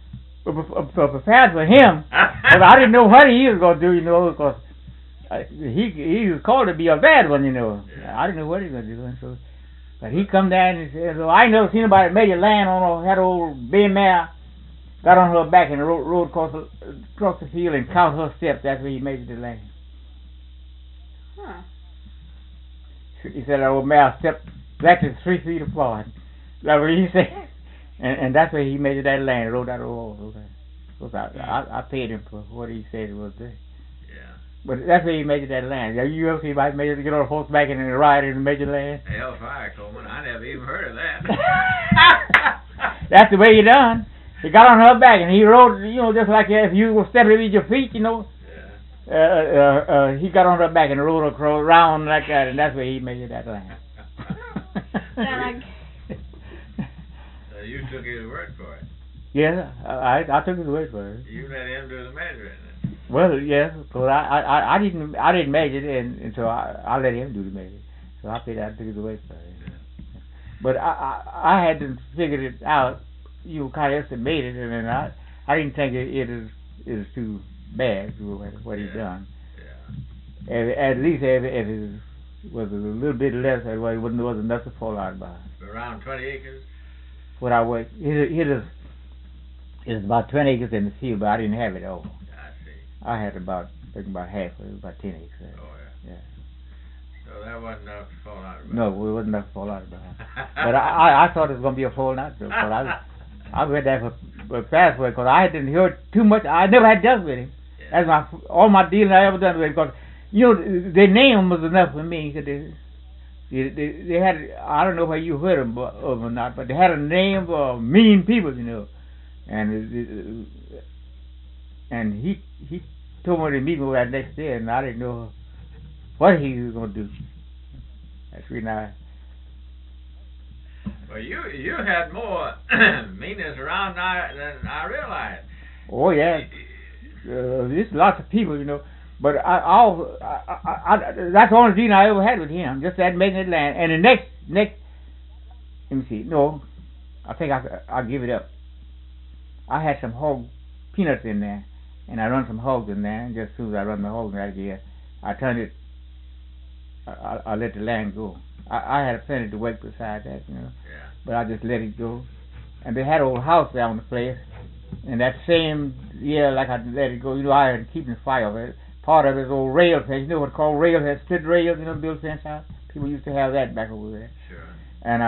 him, but I didn't know what he was going to do, you know, because he was called to be a bad one, you know. I didn't know what he was going to do, and so, but he come down and said, so I ain't never seen anybody made a land on had old bay mare, got on her back and rode across the field and count her steps. That's where he measured the land. Huh. He said that old mare stepped exactly 3 feet apart. That's what he said. And that's where he measured that land, rode that old. I paid him for what he said it was there. Yeah. But that's where he measured that land. Have you ever seen anybody measure to get on a horseback and ride and measure land? Hellfire, Coleman. I never even heard of that. That's the way he done. He got on her back and he rode, you know, just like if you were stepping with your feet, you know. He got on her back and rode around like that, and that's where he measured that land. You took his word for it. Yeah, I took his word for it. You let him do the measuring. Well, yes, but I didn't measure it, and so I let him do the measuring. So I took his word for it. Yeah. But I had to figure it out. You kind of estimated it, and I didn't think it is too bad what he done. Yeah. At least if it was a little bit less, it wasn't enough to fall out by. Around 20 acres? What I worked, it is about 20 acres in the field, but I didn't have it all. I see. I had about half of it, about 10 acres. Oh, yeah. Yeah. So that wasn't enough to fall out about. No, it wasn't enough to fall out about. But I thought it was going to be a fall out, but I went there for fast work, because I didn't hear too much. I never had dealt with him. Yeah. That's all my dealing I ever done with him, because, you know, their name was enough for me. They had, I don't know where you heard of them or not, but they had a name for mean people, you know. and he told me to meet me that next day, and I didn't know what he was going to do. That's the reason I. Well, you had more meanings around than I realized. Oh yeah, there's lots of people, you know. But that's the only deal I ever had with him, just that making it land. And the next, let me see, no, I think I'll give it up. I had some hog peanuts in there, and I run some hogs in there, and just as soon as I run the hogs right here, I turned it, I let the land go. I had plenty to work beside that, you know. Yeah. But I just let it go. And they had an old house there on the place, and that same year, like I let it go, you know, I had keeping fire of it. Part of it is old rail fence. You know what's called rail fence, split rails, you know, built fence house? People used to have that back over there. Sure. And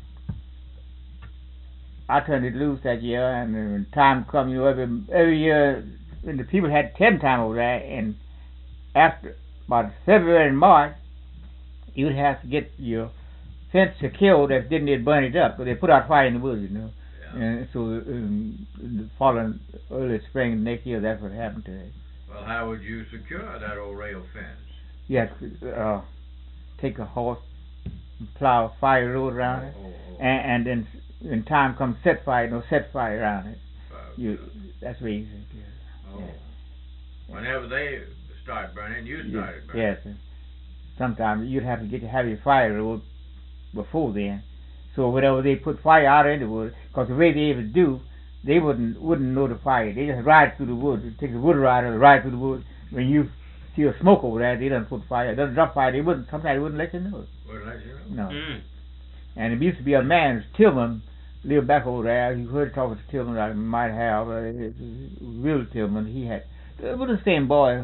I turned it loose that year, and when time come, you know, every year, when the people had 10 time over there, and after about February and March, you would have to get your fence secured if didn't they burn it up, because they put out fire in the woods, you know. Yeah. And so the following early spring next year, that's what happened to it. Well, how would you secure that old rail fence? You have to take a horse, and plow a fire road around it, and then when time comes, set fire around it. That's the way you do it. Oh. Yeah. Whenever they start burning, you started burning. Yes. Sometimes you'd have to have your fire road before then. So whenever they put fire out in the wood, because the way they would do, they wouldn't know the fire. They just ride through the woods. They take the wood rider, ride through the woods. When you see a smoke over there, they don't put fire. It doesn't drop fire. Sometimes they wouldn't let you know. Wouldn't let you know? No. And it used to be a man, Tillman, lived back over there. You heard talking to Tillman, I might have. Real Tillman, he had. It was the same boy,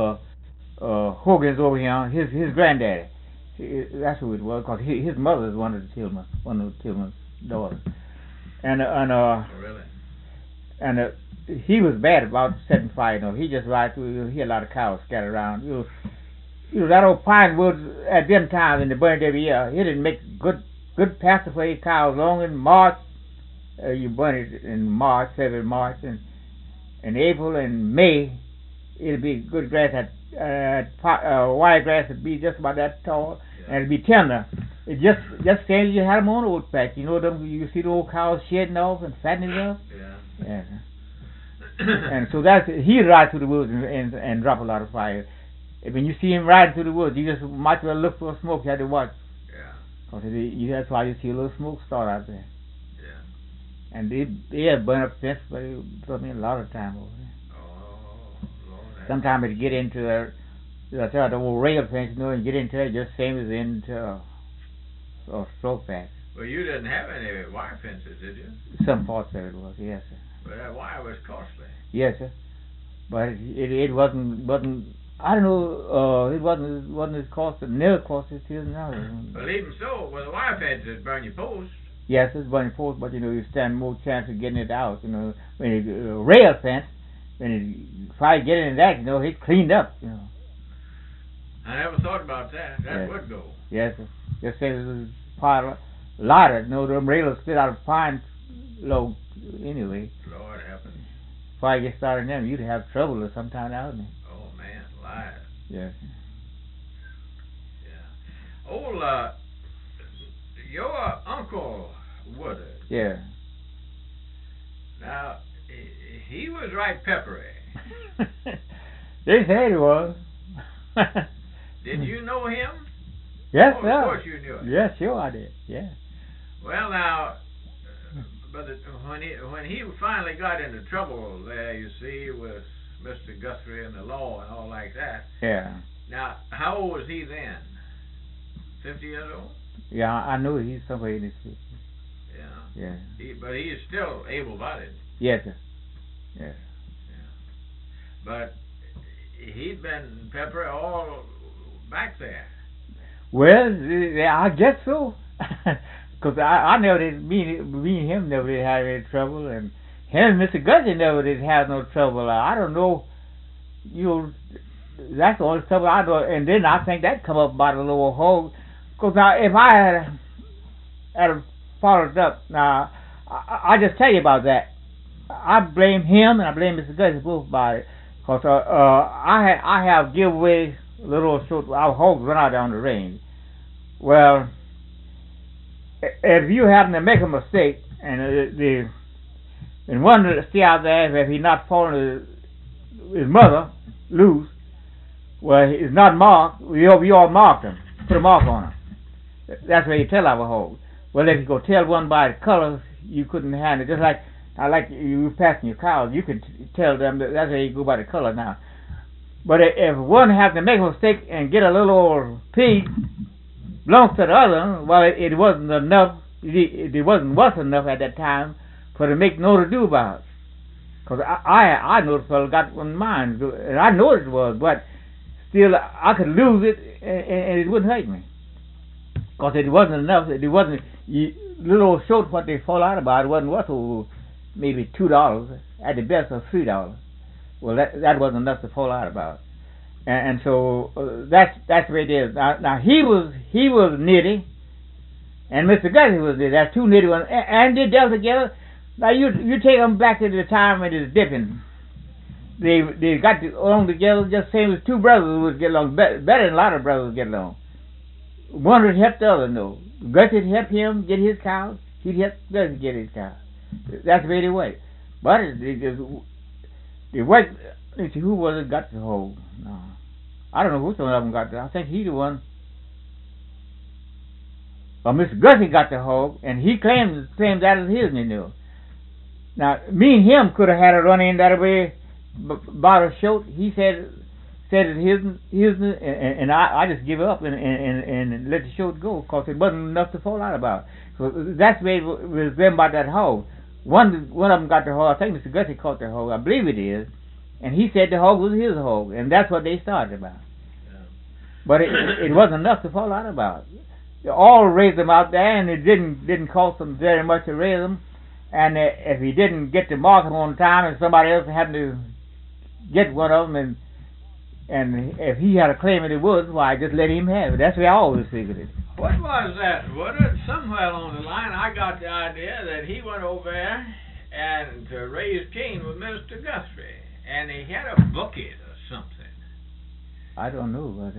Hogan's over here, his granddaddy. That's who it was, because his mother is one of the Tillman's daughters. And Really? And he was bad about setting fire. You know, he just ride through. He had a lot of cows scattered around. You know that old pine woods at them times in the burnt every year. He didn't make good pasture for his cows. Long in March, you burn it in March, February, March, and in April and May, it'll be good grass. Wild grass would be just about that tall, and it'd be tender. It just saying you had them on old patch. You know them. You see the old cows shedding off and fattening up. Yeah. Yeah. And so he'd ride through the woods and drop a lot of fire. When you see him riding through the woods, you just might well look for a smoke. You had to watch. Yeah. Cause that's why you see a little smoke start out there. Yeah. And they had burned up fence, but it took me a lot of time over there. Oh, Lord. Sometimes it'd get into the old rail fence, you know, and get into it just same as into a straw patch. Well, you didn't have any wire fences, did you? Some parts of it was, yes, sir. But that wire was costly. Yes, sir. But it wasn't. I don't know. It wasn't as costly. Never costly as it is now. But even so, with a wire fence, it'd burn your post. Yes, it's burning post, but you know you stand more chance of getting it out. You know, when it rail fence, if I get in that, you know, it's cleaned up. You know. I never thought about that. That Yes. would go. Yes, sir. Just say there's a pile lighter. You know, them rails spit out of pine log anyway. Lord heaven. If I get started in them, you'd have trouble or sometime out in there. Oh man, liar. Yes. Yeah. Old your uncle Woodard. Yeah. Now he was right peppery. They said he was. Did you know him? Yes, Oh, sir. of course you knew him. Yes, sure I did. Yeah. Well, now, but when he finally got into trouble there, you see, with Mr. Guthrie and the law and all like that. Yeah. Now, how old was he then? 50 years old? Yeah, I knew he's somewhere in his 50s. Yeah. Yeah. But he is still able-bodied. Yes, sir. Yes. Yeah. But he'd been peppery all back there. Well, I guess so. Because I never did, me and him never did have any trouble, and him and Mr. Guthrie never did have no trouble. I don't know, you know, that's the only trouble I know. And then I think that come up about a little hole. Because if I had followed up, now, I just tell you about that. I blame him and I blame Mr. Gussie both about it. Cause I have give away a little short. Our hogs run out on the range. Well, if you happen to make a mistake and one to stay out there, if he not falling his mother loose, well, it's not marked. We all marked him, put a mark on him. That's where you tell our hogs. Well, if you go tell one by the colors, you couldn't handle it. Just like you passing your cows, you could tell them that's where you go by the color now. But if one has to make a mistake and get a little old pig belongs to the other, well, it wasn't enough. It wasn't worth enough at that time for to make no to do about it. Because I know the fellow got one in mind, and I know it was, but still I could lose it and it wouldn't hurt me. Because it wasn't enough. It wasn't little short what they fall out about. It wasn't worth maybe $2 at the best, or $3. Well, that wasn't enough to fall out about. And so that's the way it is. Now he was nitty, and Mr. Gussie was nitty. That's two nitty ones, and they dealt together. Now you take them back to the time when it was dipping. They got along together just same as two brothers would get along better than a lot of brothers get along. One would help the other. No, Gussie would help him get his cows. He'd help Gussie get his cows. That's the way they worked. But they worked. Let's see, who was it got the hog? No, I don't know which one of them got the. I think he's the one. Well, Mr. Gussie got the hog, and he claimed that as his, you know. Now, me and him could have had a run in that way about a short. He said it his, and I just give up and let the short go because it wasn't enough to fall out about. So that's the way it was them about that hog. One of them got the hog. I think Mr. Gussie caught the hog. I believe it is. And he said the hog was his hog, and that's what they started about. Yeah. But it wasn't enough to fall out about. They all raised them out there, and it didn't cost them very much to raise them. And if he didn't get the market on time, and somebody else happened to get one of them, and if he had a claim in the woods, why, just let him have it. That's the way I always figured it. What was that? Somewhere along the line, I got the idea that he went over there and to raise Cain with Mr. Gussie. And he had a bucket or something. I don't know about it.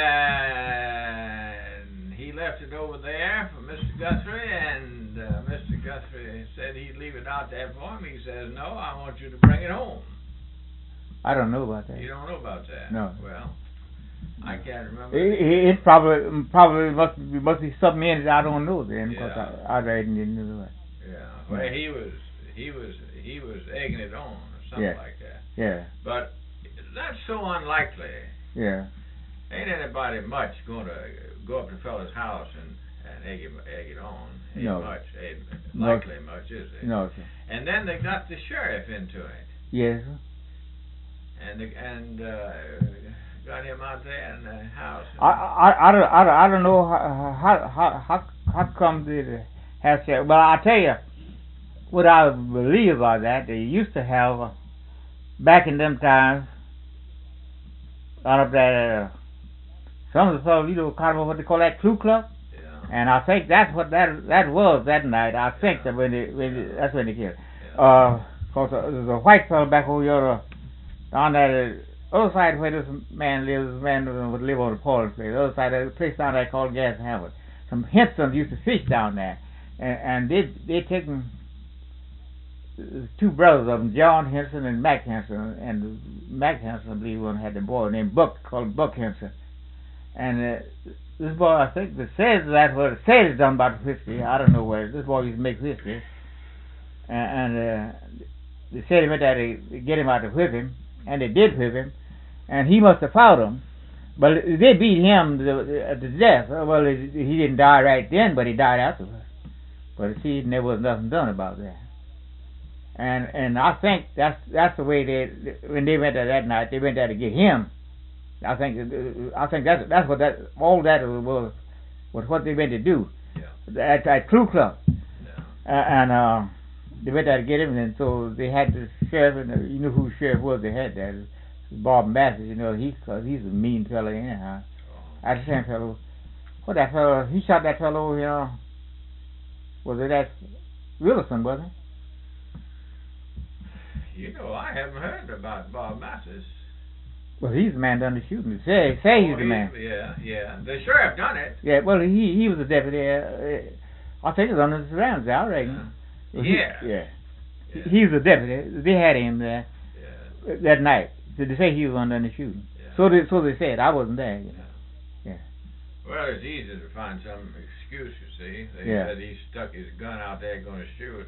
And he left it over there for Mr. Gussie, and Mr. Gussie said he'd leave it out there for him. He says, no, I want you to bring it home. I don't know about that. You don't know about that? No. Well, I can't remember. It probably must be something in it I don't know then, because I didn't know that. Yeah. Well, he was egging it on or something like that. Yeah. But that's so unlikely. Yeah. Ain't anybody much going to go up to a fellow's house and egg it on. Ain't much. Ain't likely much, is it? No, sir. And then they got the sheriff into it. Yes, sir. And got him out there in the house. I don't know how come they have sheriff. But I tell you what I believe about that. They used to have. Back in them times, out of that, some of the fellows, kind of what they call that Ku Klux. Yeah. And I think that's what that was that night. I think that that's when they killed. Yeah. Cause there's a white fellow back over here, on that other side where this man lives. This man would live on the Polish place. The other side of the place down there called Gas Hamlet. Some Hensons used to fish down there, and they taken. Two brothers of them, John Henson and Mac Henson, and Mac Henson, I believe, one had a boy named Buck, called Buck Henson. And this boy, I think, it says that's what it says is done about whiskey. I don't know where. This boy used to make whiskey. And they said he went there to get him out to whip him, and they did whip him, and he must have fought them. But they beat him to death. Well, he didn't die right then, but he died afterwards. But see, there was nothing done about that. And I think that's the way when they went there that night, they went there to get him. I think that's what all that was what they went to do. Yeah. At Ku Klux. Yeah. And they went there to get him, and so they had the sheriff, and you know who the sheriff was they had there. Bob Mathis, cause he's a mean fellow anyhow. That's the same fellow. What that fellow? He shot that fellow over here. Was it that Wilson, wasn't it? You know, I haven't heard about Bob Mathis. Well, he's the man done the shooting. Say he's the man. Yeah. The sheriff done it. Yeah, well, he was a deputy. I think it was under the surroundings, I reckon. Yeah. He was a deputy. They had him there that night. Did they say he was under the shooting? Yeah. So they said. I wasn't there. Yeah. Well, it's easy to find some excuse, you see. They said he stuck his gun out there going to shoot.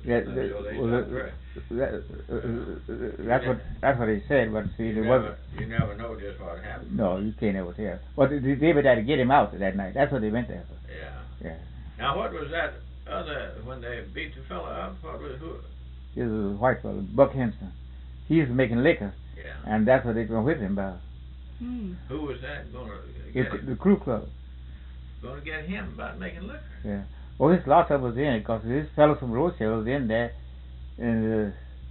That's what they said. But see, you never know just what happened. No, you can't ever tell. But they would have to get him out that night. That's what they went there for. Yeah. Now, what was that other when they beat the fella up? What was who? He was a white fellow, Buck Henson. He was making liquor. Yeah. And that's what they were whip him about. Who was that going to get him? The crew club. Going to get him about making liquor. Yeah. Well, his lots of was in it because this fellow from Rochelle was in there, and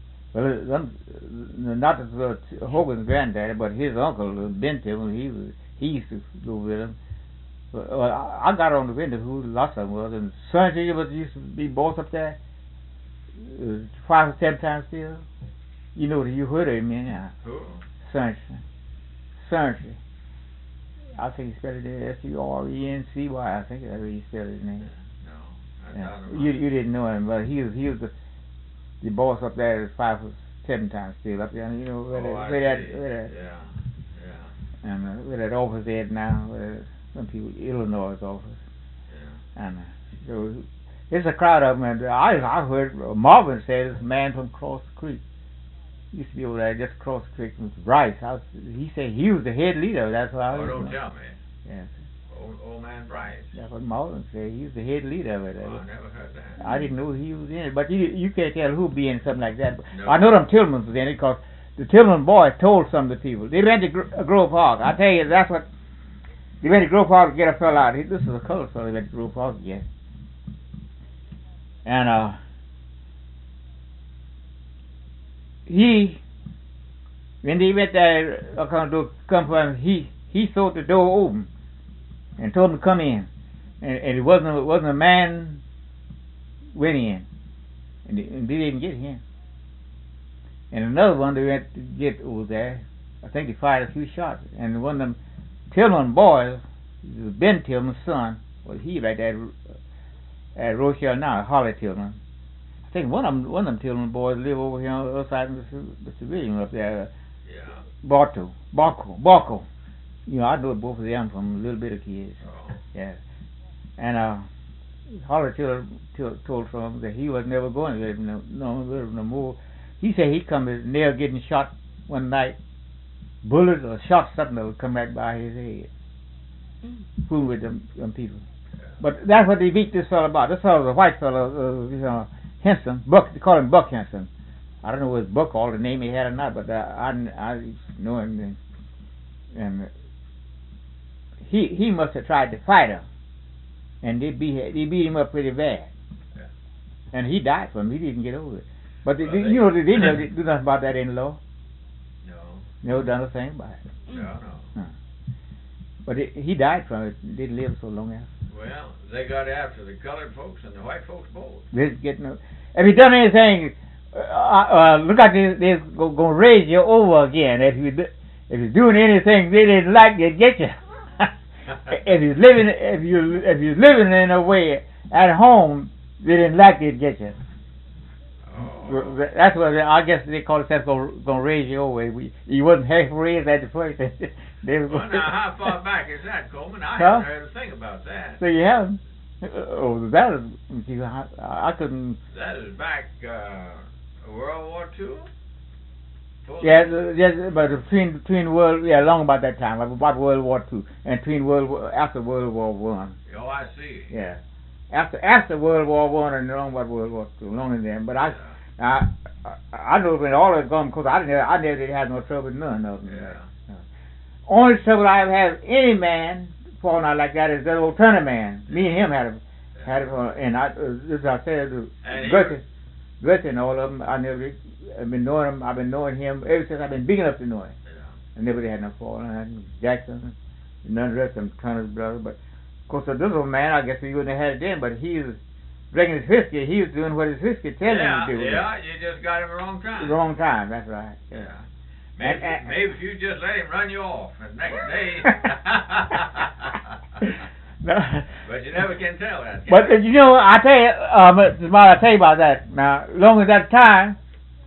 not Hogan's granddaddy, but his uncle Ben Tillman. He used to go with him. Well, I got on the window who lots of them was, and Sunshine used to be both up there 5 or 7 times still. You know, you heard of him anyhow. Who? Sunshine. I think he spelled it Surency. I think that's how he spelled his name. No, you didn't know him, but he was the boss up there 5 or 7 times still up there. You know where that office is now, where some people Illinois office. Yeah. And so there's a crowd of them. And I heard Marvin say this man from across the creek. Used to be over there just across the creek with Bryce. He said he was the head leader. That's what I heard. Oh, don't tell me. Yes. Old man Bryce. That's what Marvin said. He was the head leader of it. Oh, I never heard that. I didn't know he was in it. But you can't tell who'd be in something like that. No. I know them Tillmans was in it because the Tillman boys told some of the people. They went to Grove Park. I tell you, that's what... They went to Grove Park to get a fella out. This is a colored fella they went to Grove Park to get. And when they went there, come for him, he saw the door open and told him to come in. And it wasn't a man went in. And they didn't get him. And another one they went to get over there, I think they fired a few shots. And one of them Tillman boys, Ben Tillman's son, well, he right there at Rochelle now, Holly Tillman. I think one of them Tillman boys live over here on the other side of the civilian up there. Yeah. Barco. You know, I know both of them from a little bit of kids. Oh. Yeah. And Holly Tillman told from him that he was never going to live no more. He said he come his nail getting shot one night. Bullets or shot, something that would come right by his head. Fooling with them people. Yeah. But that's what they beat this fellow about. This fellow was a white fellow, Henson. Buck, they call him Buck Henson. I don't know whether Buck all the name he had or not, but I know him. And he must have tried to fight him. And they beat him up pretty bad. Yeah. And he died from it. He didn't get over it. But they never do nothing about that in law. Never done a thing about it. No. But he died from it. Didn't live so long after. Well, they got after the colored folks and the white folks both. If he done anything, look like they're gonna raise you over again. If he's doing anything they didn't like, they'd get you. if you're living in a way at home they didn't like, they'd get you. Oh. That's what I guess they call it. That's gonna raise you over. You wasn't half raised at the first. Well, now how far back is that, Coleman? I Huh? haven't heard a thing about that. So you haven't? Oh, that is. I couldn't. That is back World War II. Yes, but between long about that time, about World War II, and after World War One. Oh, I see. Yeah, after World War One and long about World War II, longer than them. But I know when all of them because I never had no trouble with none of them. Yeah. Only trouble I've had with any man falling out like that is that old Turner man. Me and him had it, and as I said, Gretchen and all of them. I've been knowing him. I've been knowing him ever since I've been big enough to know him. Yeah. I never had no falling. I had Jackson, none of the rest of them Turner's brother. But of course, this old man, I guess he wouldn't have had it then. But he was drinking his whiskey, he was doing what his whiskey telling him to do. Yeah, you just got him the wrong time. The wrong time, that's right. Yeah. Maybe if you just let him run you off the next day. No. But you never can tell that. But you know, I tell you, I tell you about that. Now, long as that time,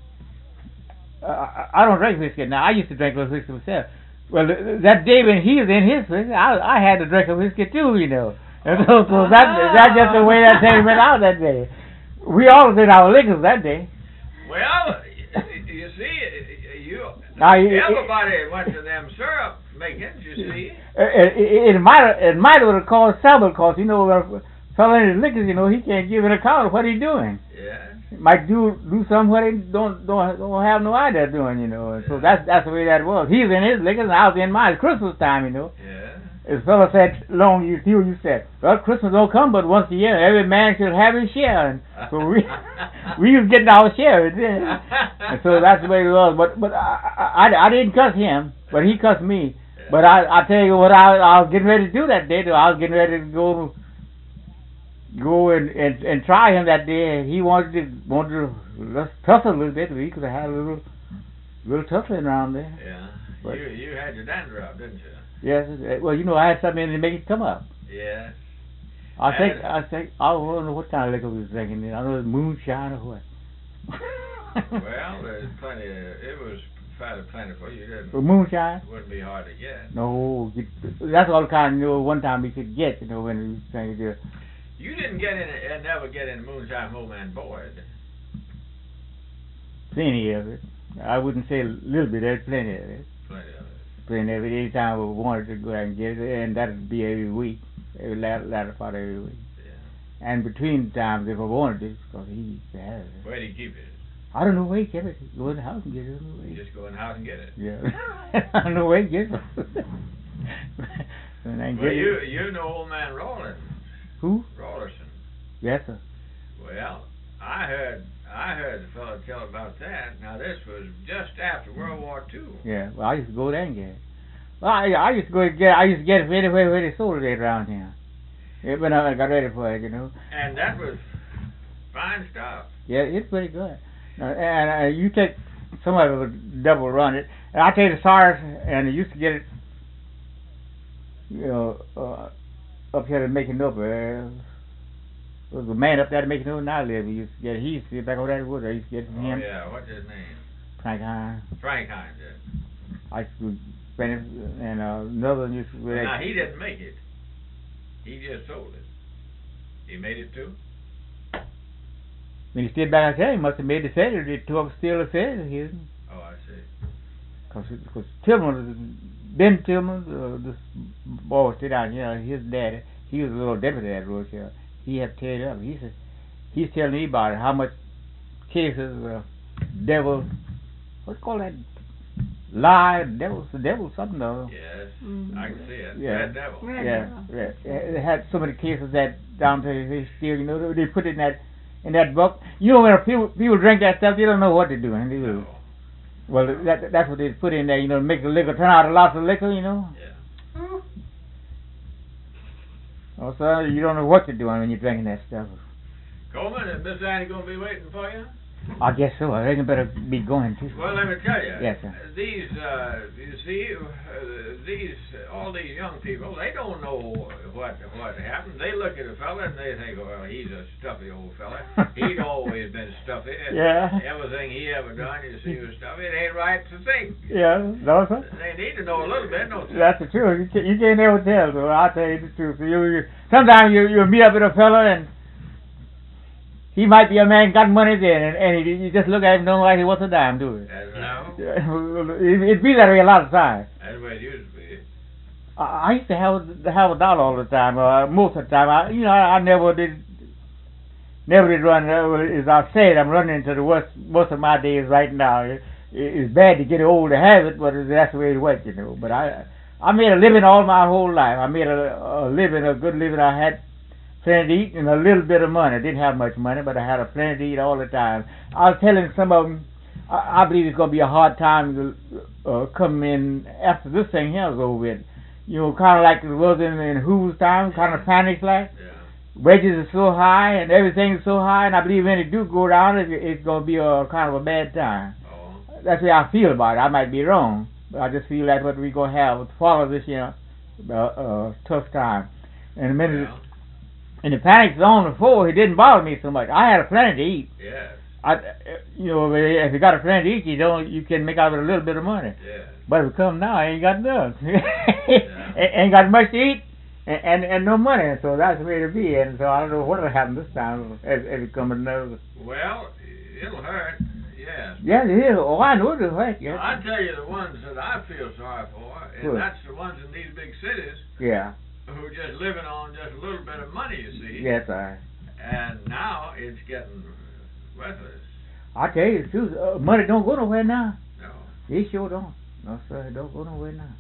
I don't drink whiskey now. I used to drink a little whiskey myself. Well, that day when he was in his whiskey, I had to drink a whiskey too, you know. And so that's just the way that day went out that day. We all did our liquors that day. Well, you see, everybody went to them syrup makings, you see. It might have caused trouble, because, you know, a fellow in his liquors, you know, he can't give an account of what he's doing. Yeah. Might do something what he don't have no idea doing, you know. And so that's the way that was. He was in his liquors and I was in mine. It's Christmas time, you know. Yeah. As fellow said, you said, well, Christmas don't come but once a year. Every man should have his share. And so we was getting our share then. And so that's the way it was. But I didn't cuss him, but he cussed me. Yeah. But I tell you what, I was getting ready to do that day. I was getting ready to go and try him that day. He wanted to let's tussle a little bit. We could have had a little tussling around there. Yeah. But you had your dandruff, didn't you? Yes. Well, you know, I had something in to make it come up. Yes. I think I don't know what kind of liquor we was drinking. I don't know, it was moonshine or what. Well, there's plenty. It was fairly plentiful. You didn't. Moonshine. It wouldn't be hard to get. No, that's all the kind. You know, one time we could get. You know, when we was trying to do. You didn't get in and never get in moonshine, Old Man Boyd. Plenty of it. I wouldn't say a little bit. There's plenty of it. Plenty of it. Plenty of it. Anytime we wanted to go out and get it, and that'd be every week, every latter part of every week. Yeah. And between times, if I wanted it, because he used to have it. Where did he keep it? I don't know where he kept it. Go in the house and get it. Just go in the house and get it. Yeah. I don't know where he gets it. Well, you know Old Man Rawlins. Who? Rawlinson. Yes, sir. Well, I heard the fellow tell about that. Now this was just after World War II. Yeah. Well, I used to go there and get it. Well, I used to go get. I used to get it anywhere where they sold it around here. When I got ready for it, you know. And that was fine stuff. Yeah, it's pretty good. And you take some of it, double run it. And I tell you the SARS, and I used to get it, you know, up here to making up. There was a man up there to make it up, and I live. He used to get it. He used to get back over there. I used to get it from him. Oh yeah, what's his name? Frank Hines. Frank Hines did. I used to spend it, and another one used to. Now he didn't make it. He just sold it. He made it too. When he stayed back, I tell you, he must have made the cellar. They took steal the cellar here. Oh, I see. Because Tillman, Ben Tillman, this boy stayed down here, his daddy, he was a little deputy at Rochelle. He had to tear it up. He said, he's telling me about it, how much cases of devil, what's called that? Lie, the devil, something or yes, I can see it. Yeah. Red devil. Yeah. They had so many cases that down to they still, you know, they put it in that book. You know, when people drink that stuff, they don't know what they're doing. No. Well, that's what they put in there, you know, to make the liquor turn out a lot of liquor, you know. Yeah. Also, you don't know what you're doing when you're drinking that stuff. Coleman, is Miss Annie going to be waiting for you? I guess so. I reckon better be going too. Well, let me tell you. Yes, sir. These, you see, all these young people, they don't know what happened. They look at a fella and they think, well, he's a stuffy old fella. He'd always been stuffy. Yeah. Everything he ever done, you see, was stuffy. It ain't right to think. Yeah, no, sir. They need to know a little bit, don't they? That's the truth. You can't never tell, so I'll tell you the truth. Sometimes you meet up with a fella and he might be a man got money then, and you just look at him and don't like he wants a dime, do it? No. It'd be that way a lot of times. That's the way it used to be. I used to have a dollar all the time, most of the time. I never did run. As I said, I'm running into the worst most of my days right now. It's bad to get old to have it, but that's the way it went, you know. But I made a living all my whole life. I made a living, a good living. I had plenty to eat and a little bit of money. I didn't have much money, but I had a plenty to eat all the time. I was telling some of them, I believe it's going to be a hard time to come in after this thing here is over with. You know, kind of like it was in Who's time, kind of panic like. Yeah. wages are so high and everything is so high, and I believe when it do go down, it's going to be a kind of a bad time. Oh. That's the way I feel about it. I might be wrong, but I just feel that's what we're going to have to follow this year, tough time. And the minute, Well, in the panic zone before, it didn't bother me so much. I had a plenty to eat. yes. You know, if you got a plenty to eat, you can make out with a little bit of money. Yes. But if it come now, I ain't got none. Ain't got much to eat, and no money. So that's the way to be. And so I don't know what'll happen this time if it comes another. Well, it'll hurt. Yes. Yes, it is. Oh, I know it'll hurt. Yes. I tell you, the ones that I feel sorry for, and Good. that's the ones in these big cities Yeah. who are just living on just a little bit of money, you see. Yes, I. And now it's getting worthless. I tell you the truth. Money don't go nowhere now. No. It sure don't. No, sir, it don't go nowhere now.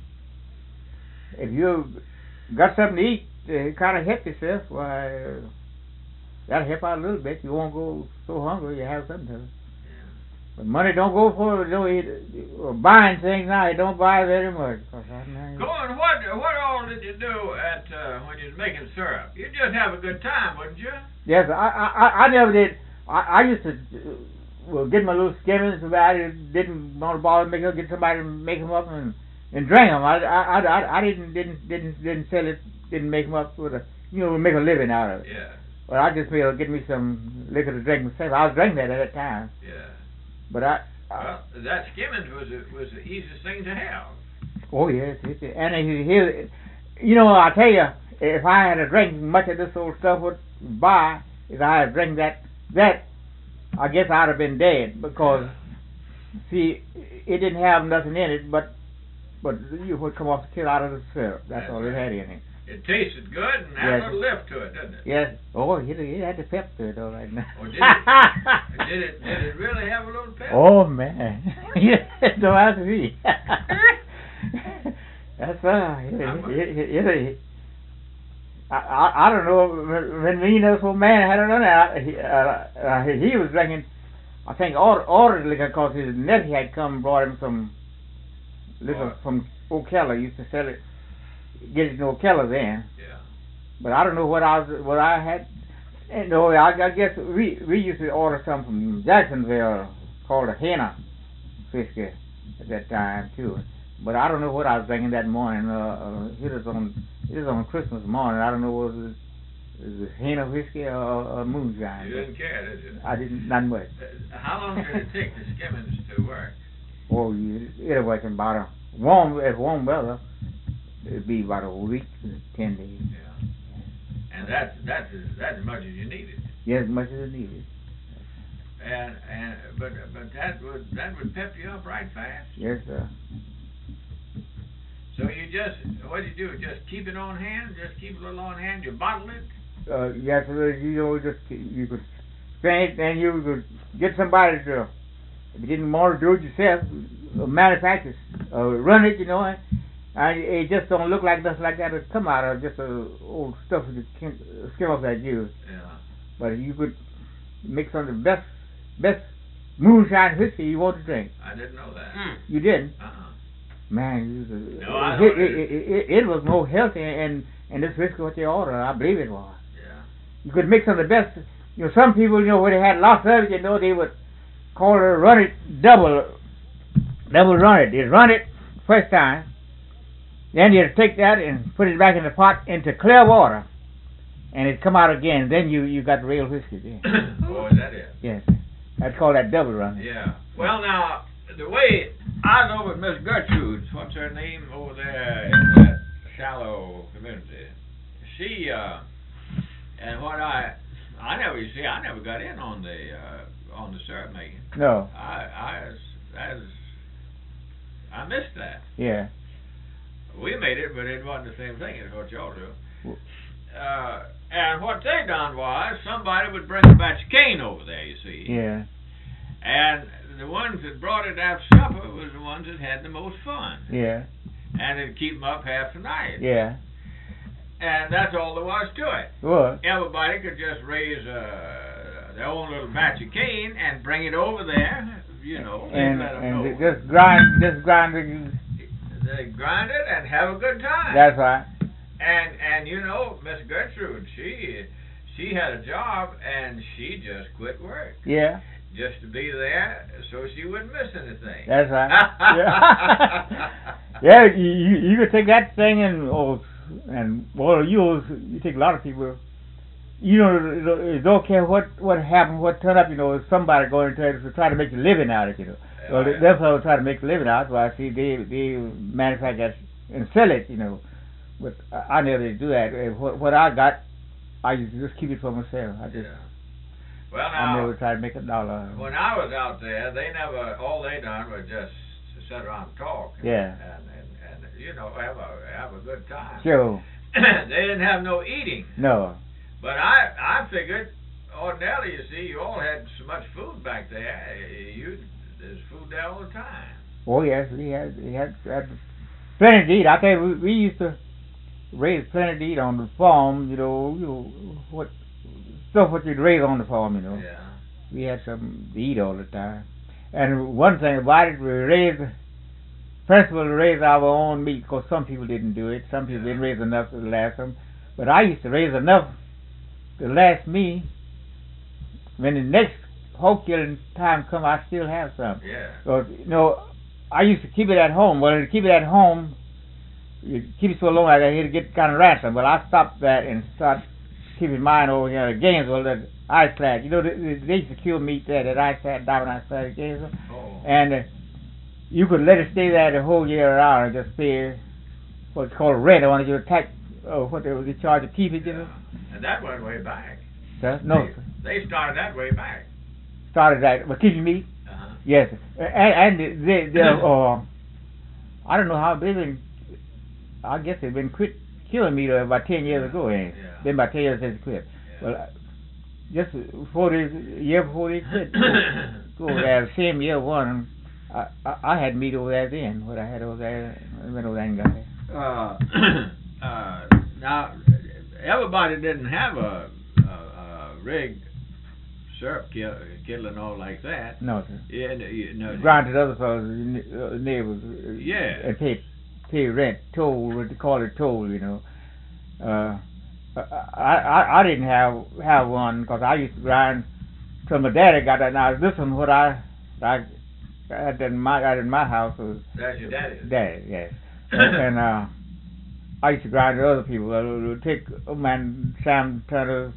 If you got something to eat, kind of help yourself, why, that'll help out a little bit. You won't go so hungry, you have something to. Yeah. But money don't go for buying things now. It don't buy very much. Cohen, what all did you do at when you was making syrup? You just have a good time, wouldn't you? Yes, I never did. I used to get my little skimmings, but I didn't want to bother making. Get somebody to make them up and drink them. I didn't sell it. Didn't make them up with make a living out of it. Yeah. Well, I just made get me some liquor to drink myself. I was drinking that at that time. Yeah. But Well, that skimmings was the easiest thing to have. oh yes, and I tell you, if I had a drink much of this old stuff would buy, if I had drank that, I guess I'd have been dead because, see, it didn't have nothing in it, but you would come off the kill out of the syrup. That's all it had in it. It tasted good and had a little lift to it, didn't it? Yes. Oh, it had the pep to it, all right now. Oh, did it really have a little pep? Oh man, don't ask me. That's I don't know when me and this old man had it on that. He was drinking, I think, ordered liquor because his nephew had come and brought him some liquor from Ocala. Used to sell it, get it in Ocala then. Yeah. But I don't know what I had. And no, I guess we used to order some from Jacksonville called a Henna whiskey at that time too. But I don't know what I was drinking that morning. It was on Christmas morning. I don't know was it Henna whiskey or moonshine. You didn't care, did you? I didn't, not much. How long did it take the skimmings to work? Oh, it was about warm weather. It'd be about a week to 10 days. Yeah. And that's as much as you needed. Yeah, as much as it needed. But that would pep you up right fast. Yes, sir. So what do you do? Just keep it on hand? Just keep a little on hand? You bottle it? Yes, you could strain it, and you could get somebody to, if you didn't want to do it yourself, manufacture, run it, and it just don't look like nothing like that. It come out of just old stuff that skim off that juice. Yeah. But you could mix on the best moonshine whiskey you want to drink. I didn't know that. You didn't? Uh-uh. Man, No, I don't. it was more healthy, and this whiskey what they ordered, I believe it was. Yeah. You could mix on the best. Some people, when they had lots of it, they would call it, run it double run it. They'd run it first time, then you'd take that and put it back in the pot into clear water, and it'd come out again. Then you got real whiskey then. Oh, is that it? Yes, I'd call that double run. Yeah. Well, now, the way I was over with Miss Gertrude, what's her name over there in that shallow community, she, and what I never got in on the syrup making. No. I missed that. Yeah. We made it, but it wasn't the same thing as what y'all do. And what they done was, somebody would bring a batch of cane over there, you see. Yeah. And the ones that brought it after supper was the ones that had the most fun. Yeah. And it'd keep them up half the night. Yeah. And that's all there was to it. What? Everybody could just raise their own little batch of cane and bring it over there, And let them know. just grind it. They grind it and have a good time. That's right. And Miss Gertrude, she she had a job and she just quit work Yeah, just to be there so she wouldn't miss anything. that's right. Yeah, yeah. You could take that thing and well, you take a lot of people. You know, it don't care what happened, what turned up. You know, somebody going to try to make a living out of it. You know, well, Yeah. them fellows try to make a living out. So I see they manufacture and sell it. You know, but I never do that. What I got, I used to just keep it for myself. Yeah. Well, I now, never try to make a dollar. when I was out there, they never. All they done was just sit around and talk. Yeah. And you know, have a good time. Sure. They didn't have no eating. No. But I figured, ordinarily, you see, you all had so much food back there. There's food there all the time. Oh yes, we had plenty to eat. I tell you, we used to raise plenty to eat on the farm. You know what stuff what you'd raise on the farm. You know, Yeah. we had something to eat all the time. And one thing about it, we raised, first of all, we raised our own meat because some people didn't do it. Some people didn't raise enough to last them. But I used to raise enough to last me. When the next hog killing time come, I still have some. Yeah. So, you know, I used to keep it at home. Well, to keep it at home, you keep it so long, I had to get kind of ransom. Well, I stopped that and started keeping mine over here at Gainesville, that ice clad. You know, they used to kill meat there, that ice clad, diamond ice clad at Gainesville. Oh. And you could let it stay there the whole year around and just pay what's called rent. I wanted you to tax, what they charge to keep it, you know. And that went way back. Sir? No, sir. They started that way back. Started that, but keeping meat? Uh-huh. Yes, and they I don't know how they've been. I guess they've been quit killing meat about 10 years ago. Yeah. Been about 10 years since they quit. Yeah. Well, just before the year before they quit, go over there, the same year one. I had meat over there then. What I had over there, I went over there and got it. Now, everybody didn't have a rigged syrup kettle and all like that. No, sir. Yeah, no. Granted, other fellows, neighbors, Yeah. and pay rent, toll, what they call it, toll, you know. I didn't have one because I used to grind till my daddy got that. Now this one, what I had in my house was That's your daddy. daddy, yes. And I used to grind to other people. I would take a man, Sam Turner's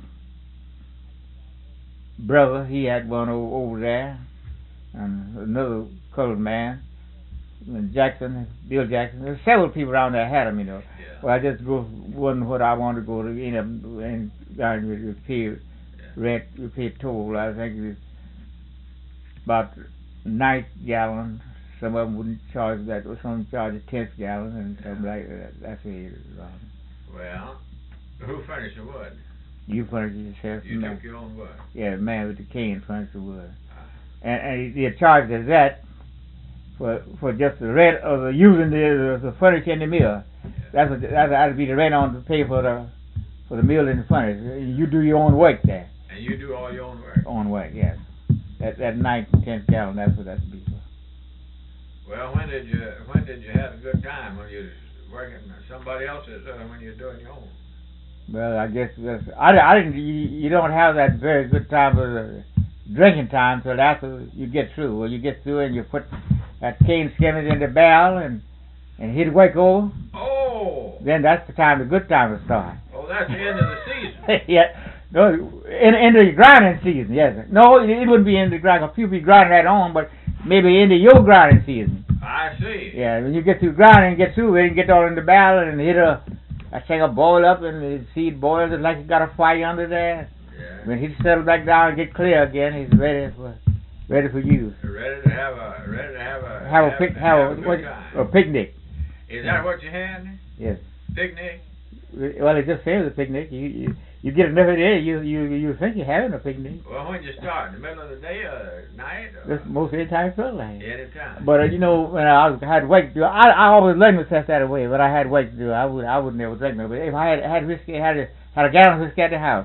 brother, he had one over there, and another colored man, and Bill Jackson. There's several people around there had them, you know. Yeah. Well, I just wasn't what I wanted to go to end up and you pay rent, you pay toll. I think it was about 9 gallons. Some of them wouldn't charge that, or some charge a 10th gallon, and something like that. That's where it is. Well, who furnished the wood? You furnish yourself. You took your own wood. Yeah, the man with the cane furnished the wood. Uh, And he charged us that for just the rent of the using the furniture in the mill. yeah. That'd be the rent on to pay for the mill and the furniture. You do your own work there. And you do all your own work. Own work, yes. That 9th and 10th gallon, that's what that'd be for. Well, when did you have a good time? When you was working somebody else's, when you're doing your own? Well, I guess I didn't. You don't have that very good time for the drinking time till after you get through. Well, you get through and you put that cane skimmers in the barrel and hit it work over. Oh. Then that's the time, the good time to start. Oh, that's the end of the season. Yeah. No, in the grinding season, yes. No, it wouldn't be in the grinding. People be grinding that on, but maybe into your grinding season. I see. Yeah, when you get through grinding, get through it, and get all in the barrel and hit a thing boil up, and the seed boils it like you got a fire under there. Yeah. When he settle back down and get clear again, he's ready for use. Ready to have a good time. A picnic. Is that what you had? Yes. Picnic? Well, it just says a picnic. You get enough of it, you think you're having a picnic. Well, when you start, in the middle of the day or night? Or That's most any time you feel like. any time. But you know, when I had work to do, I always let myself that way. But I had work to do. I would never drink no. But if I had whiskey, had a gallon of whiskey at the house,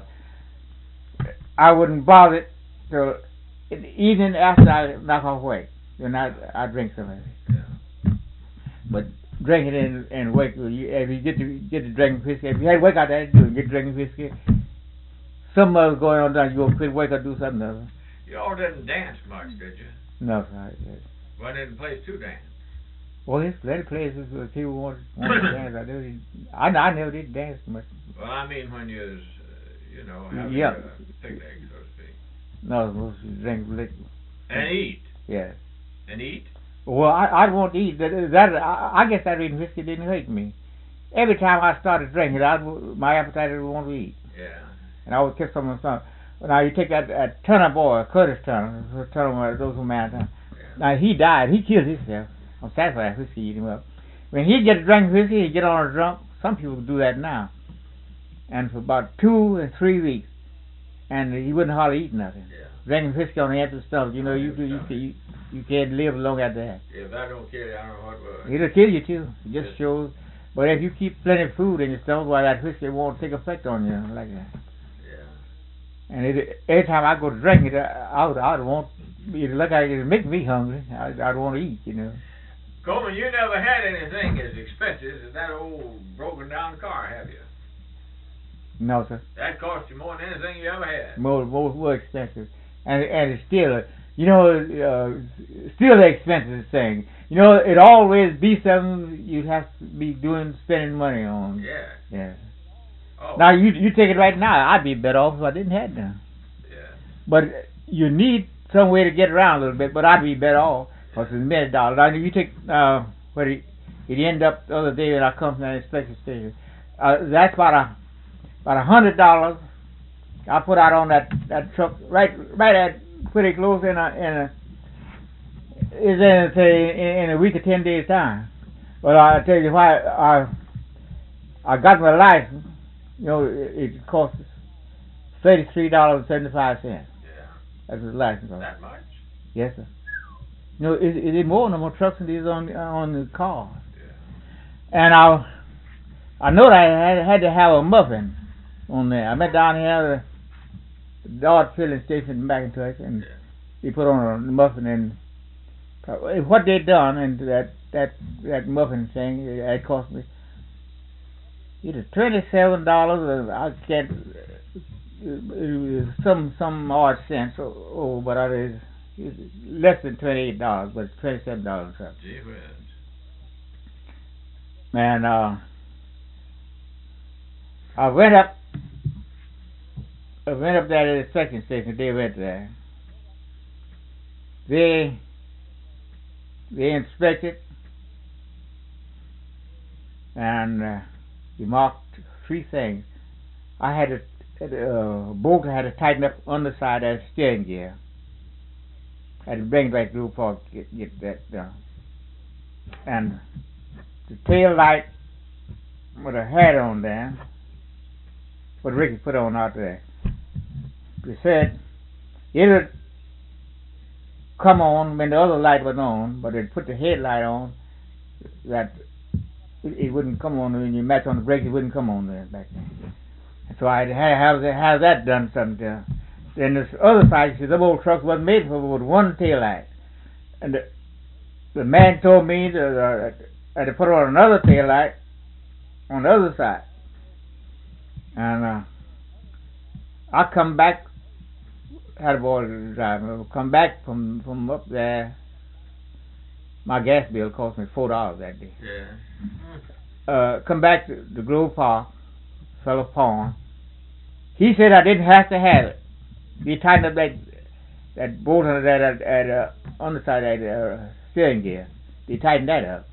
I wouldn't bother it till in the evening after I knock off work. Then I drink some of it. Yeah. But drinking and work, if you get to drink whiskey, if you had work out there, get drinking whiskey. something was going on down, you go quit work or do something else. You all didn't dance much, did you? No, sir. Wasn't any place to dance. Well, there's plenty of places where people want to dance. I never did dance much. Well, I mean when you was, having Yeah. a picnic, so to speak. No, mostly drink liquor. And eat. Yeah. And eat? Well, I won't eat. I guess that reason whiskey didn't hurt me. Every time I started drinking, my appetite would want to eat. Yeah. And I would kiss someone's son. Now you take that Turner boy, Curtis Turner, those who man. Yeah. Now he died. He killed himself. I'm satisfied whiskey eat him up. When he'd get to drink whiskey, he'd get on a drunk. Some people do that now. And for about 2 and 3 weeks, and he wouldn't hardly eat nothing. Yeah. Drinking whiskey on the empty stomach, you can't live long after that. If that don't kill you, I don't know what will. It'll kill you too. It just Yes. shows. But if you keep plenty of food in your stomach, why that whiskey won't take effect on you like that. Yeah. And every time I go to drink it, I would want. It look like it make me hungry. I'd want to eat, Coleman, you never had anything as expensive as that old broken down car, have you? No, sir. That cost you more than anything you ever had. More expensive, and it's still, still the expensive thing. It always be something you'd have to be spending money on. Yeah. Yeah. Oh. Now you take it right now. I'd be better off if I didn't have them. Yeah. But you need some way to get around a little bit. But I'd be better off because it's $1 million. Now you take what it ended up the other day when I come from that inspection station. That's about $100. I put out on that truck right at pretty close in a week or 10 days time. But I tell you why I got my license. It cost $33.75. Yeah. That's the license. That much? Yes, sir. It's more no more trucks than these on the cars. Yeah. And I know that I had to have a muffin on there. I met down here at the Dodge filling station in McIntosh, and he put on a muffin, and what they done into that muffin thing, it cost me either $27, I can't, some odd cents, but it's less than $28, but it's $27 or something. Gee whiz. And I went up there to the inspection station. They went there. They inspected, and he marked 3 things. I had a bolt I had to tighten up underside of the steering gear. I had to bring it back to the park to get that done. And the tail light with a hat on there, what Ricky put on out there. He said it would come on when the other light was on, but it put the headlight on that it wouldn't come on when you match on the brake. It wouldn't come on there back then. And so I had to have that done sometime. Then this other side, see, the old truck wasn't made for with one tail light, and the man told me that I had to put on another tail light on the other side. And I come back, had a boy driving. Come back from up there. My gas bill cost me $4 that day. Yeah. Come back to the Grove Park, Fellow Pond. He said I didn't have to have it. He tightened up that bolt on that underside of that steering gear. He tightened that up.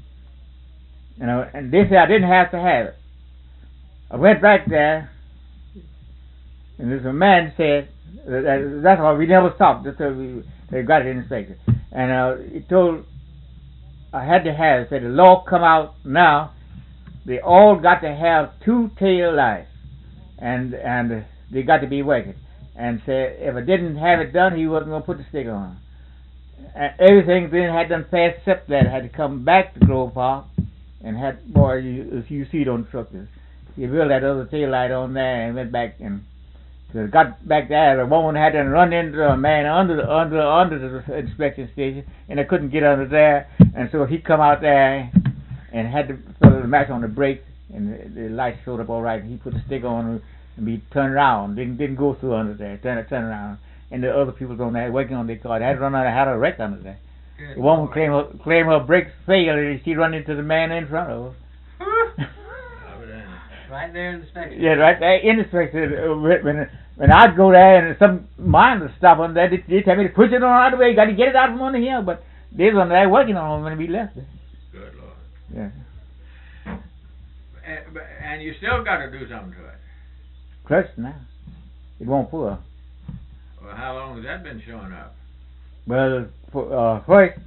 And they said I didn't have to have it. I went back there, and there's a man said, that's why we never stopped until they got it inspected. And he told I had to have it. Said the law come out now. They all got to have 2 tail lights, and they got to be working. And said if I didn't have it done, he wasn't gonna put the sticker on. And everything then had done fast, except that I had to come back to Grove Park and had if you see it on trucks, you built that other tail light on there and went back and. So got back there, the woman had to run into a man under the inspection station, and I couldn't get under there, and so he come out there and had to put the match on the brake, and the light showed up all right. And he put the sticker on, and be turned around. Didn't go through under there. Turn around. And the other people on there working on their car. They had to run out. Had a wreck under there. Good The woman Lord. claim her brakes failed, and she run into the man in front of her. Right there in the section. Yeah, right there in the section. When I'd go there and some mine would stop on there, they tell me to push it on out of the way. You got to get it out from under here. But they was on there working on it when we left it. Good Lord. Yeah. And you still got to do something to it. Crushed now. It won't pull. Well, how long has that been showing up? Well, first,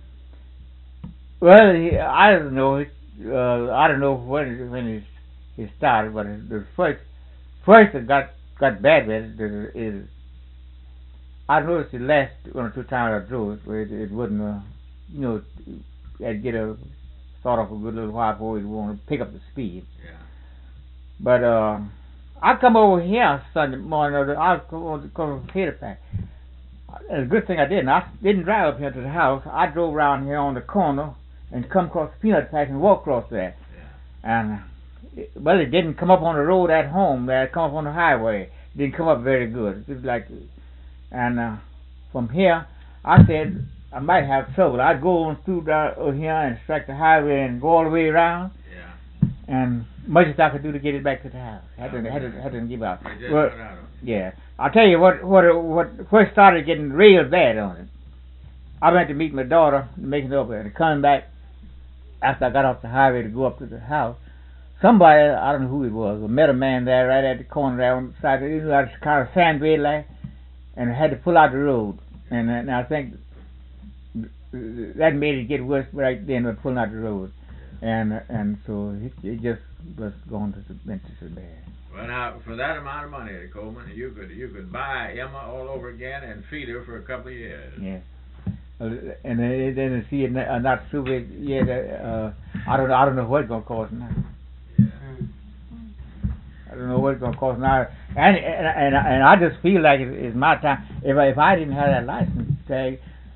I don't know. I don't know when it started, but the first it got bad with it is I noticed the last 1 or 2 times I drove it, where it wouldn't, I'd get a start off a good little while before it want to pick up the speed. Yeah. But I come over here Sunday morning. I come from Peter Pack. A good thing I didn't. I didn't drive up here to the house. I drove around here on the corner and come across the peanut patch and walk across there. Yeah. And it didn't come up on the road at home. It come up on the highway. It didn't come up very good. It was like, and from here, I said I might have trouble. I'd go on through down here and strike the highway and go all the way around. Yeah. And much as I could do to get it back to the house. Had to give up. You just Well, put out yeah. I'll tell you what first started getting real bad on it. I went to meet my daughter, making it up, and coming back after I got off the highway to go up to the house. Somebody, I don't know who it was, met a man there right at the corner there on the side. It was kind of sandway like, and had to pull out the road. And I think that made it get worse right then with pulling out the road. And so it just was going to the bad. Well, now for that amount of money, Coleman, you could buy Emma all over again and feed her for a couple of years. Yeah. And then see it not too big yet. I don't know what it's gonna cost now. Yeah. I don't know what it's gonna cost now. And I just feel like it's my time. If I didn't have that license tag,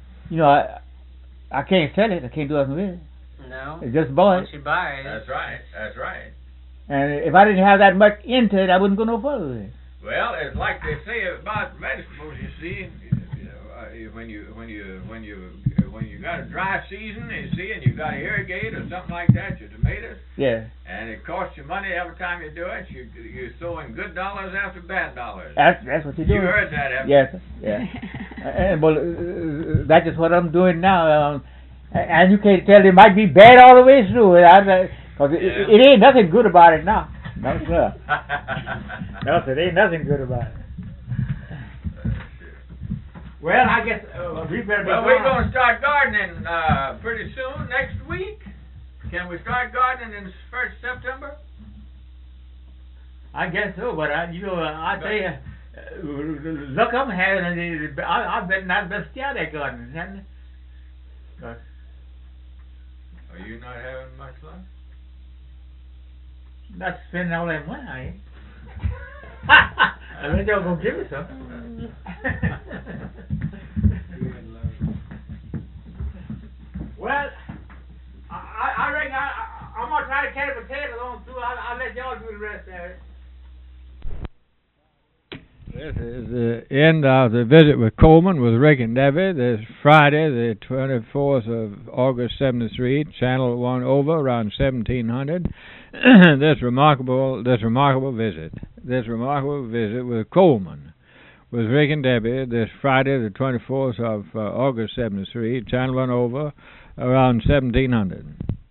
I can't sell it. I can't do nothing with it. No. It's just bought Once it. you buy it. That's right. That's right. And if I didn't have that much into it, I wouldn't go no further with it. Well, it's like they say about vegetables. You see, when you got a dry season, you see, and you got to irrigate or something like that, your tomatoes. Yeah. And it costs you money every time you do it. You're throwing good dollars after bad dollars. That's what you're doing. You heard that, haven't Yes. Yeah. And well, that's just what I'm doing now. And you can't tell it might be bad all the way through. Because it ain't nothing good about it now. No, sir. No, sir, there ain't nothing good about it. Well, I guess we better be Well, we're going to start gardening pretty soon, next week. Can we start gardening in 1st September? I guess so, but I tell you, look, I'm having. I've been scared at gardening, haven't I? Are you not having much luck? Not spending all that money, I ain't. I bet y'all gonna give me some. Well, I reckon I'm gonna try to carry potatoes on through. I'll let y'all do the rest of it. This is the end of the visit with Coleman with Rick and Debbie. This Friday, the 24th of August, 73, Channel 1 over around 1700. This remarkable visit with Coleman with Rick and Debbie this Friday, the 24th of August, 73, Channel 1 over around 1700.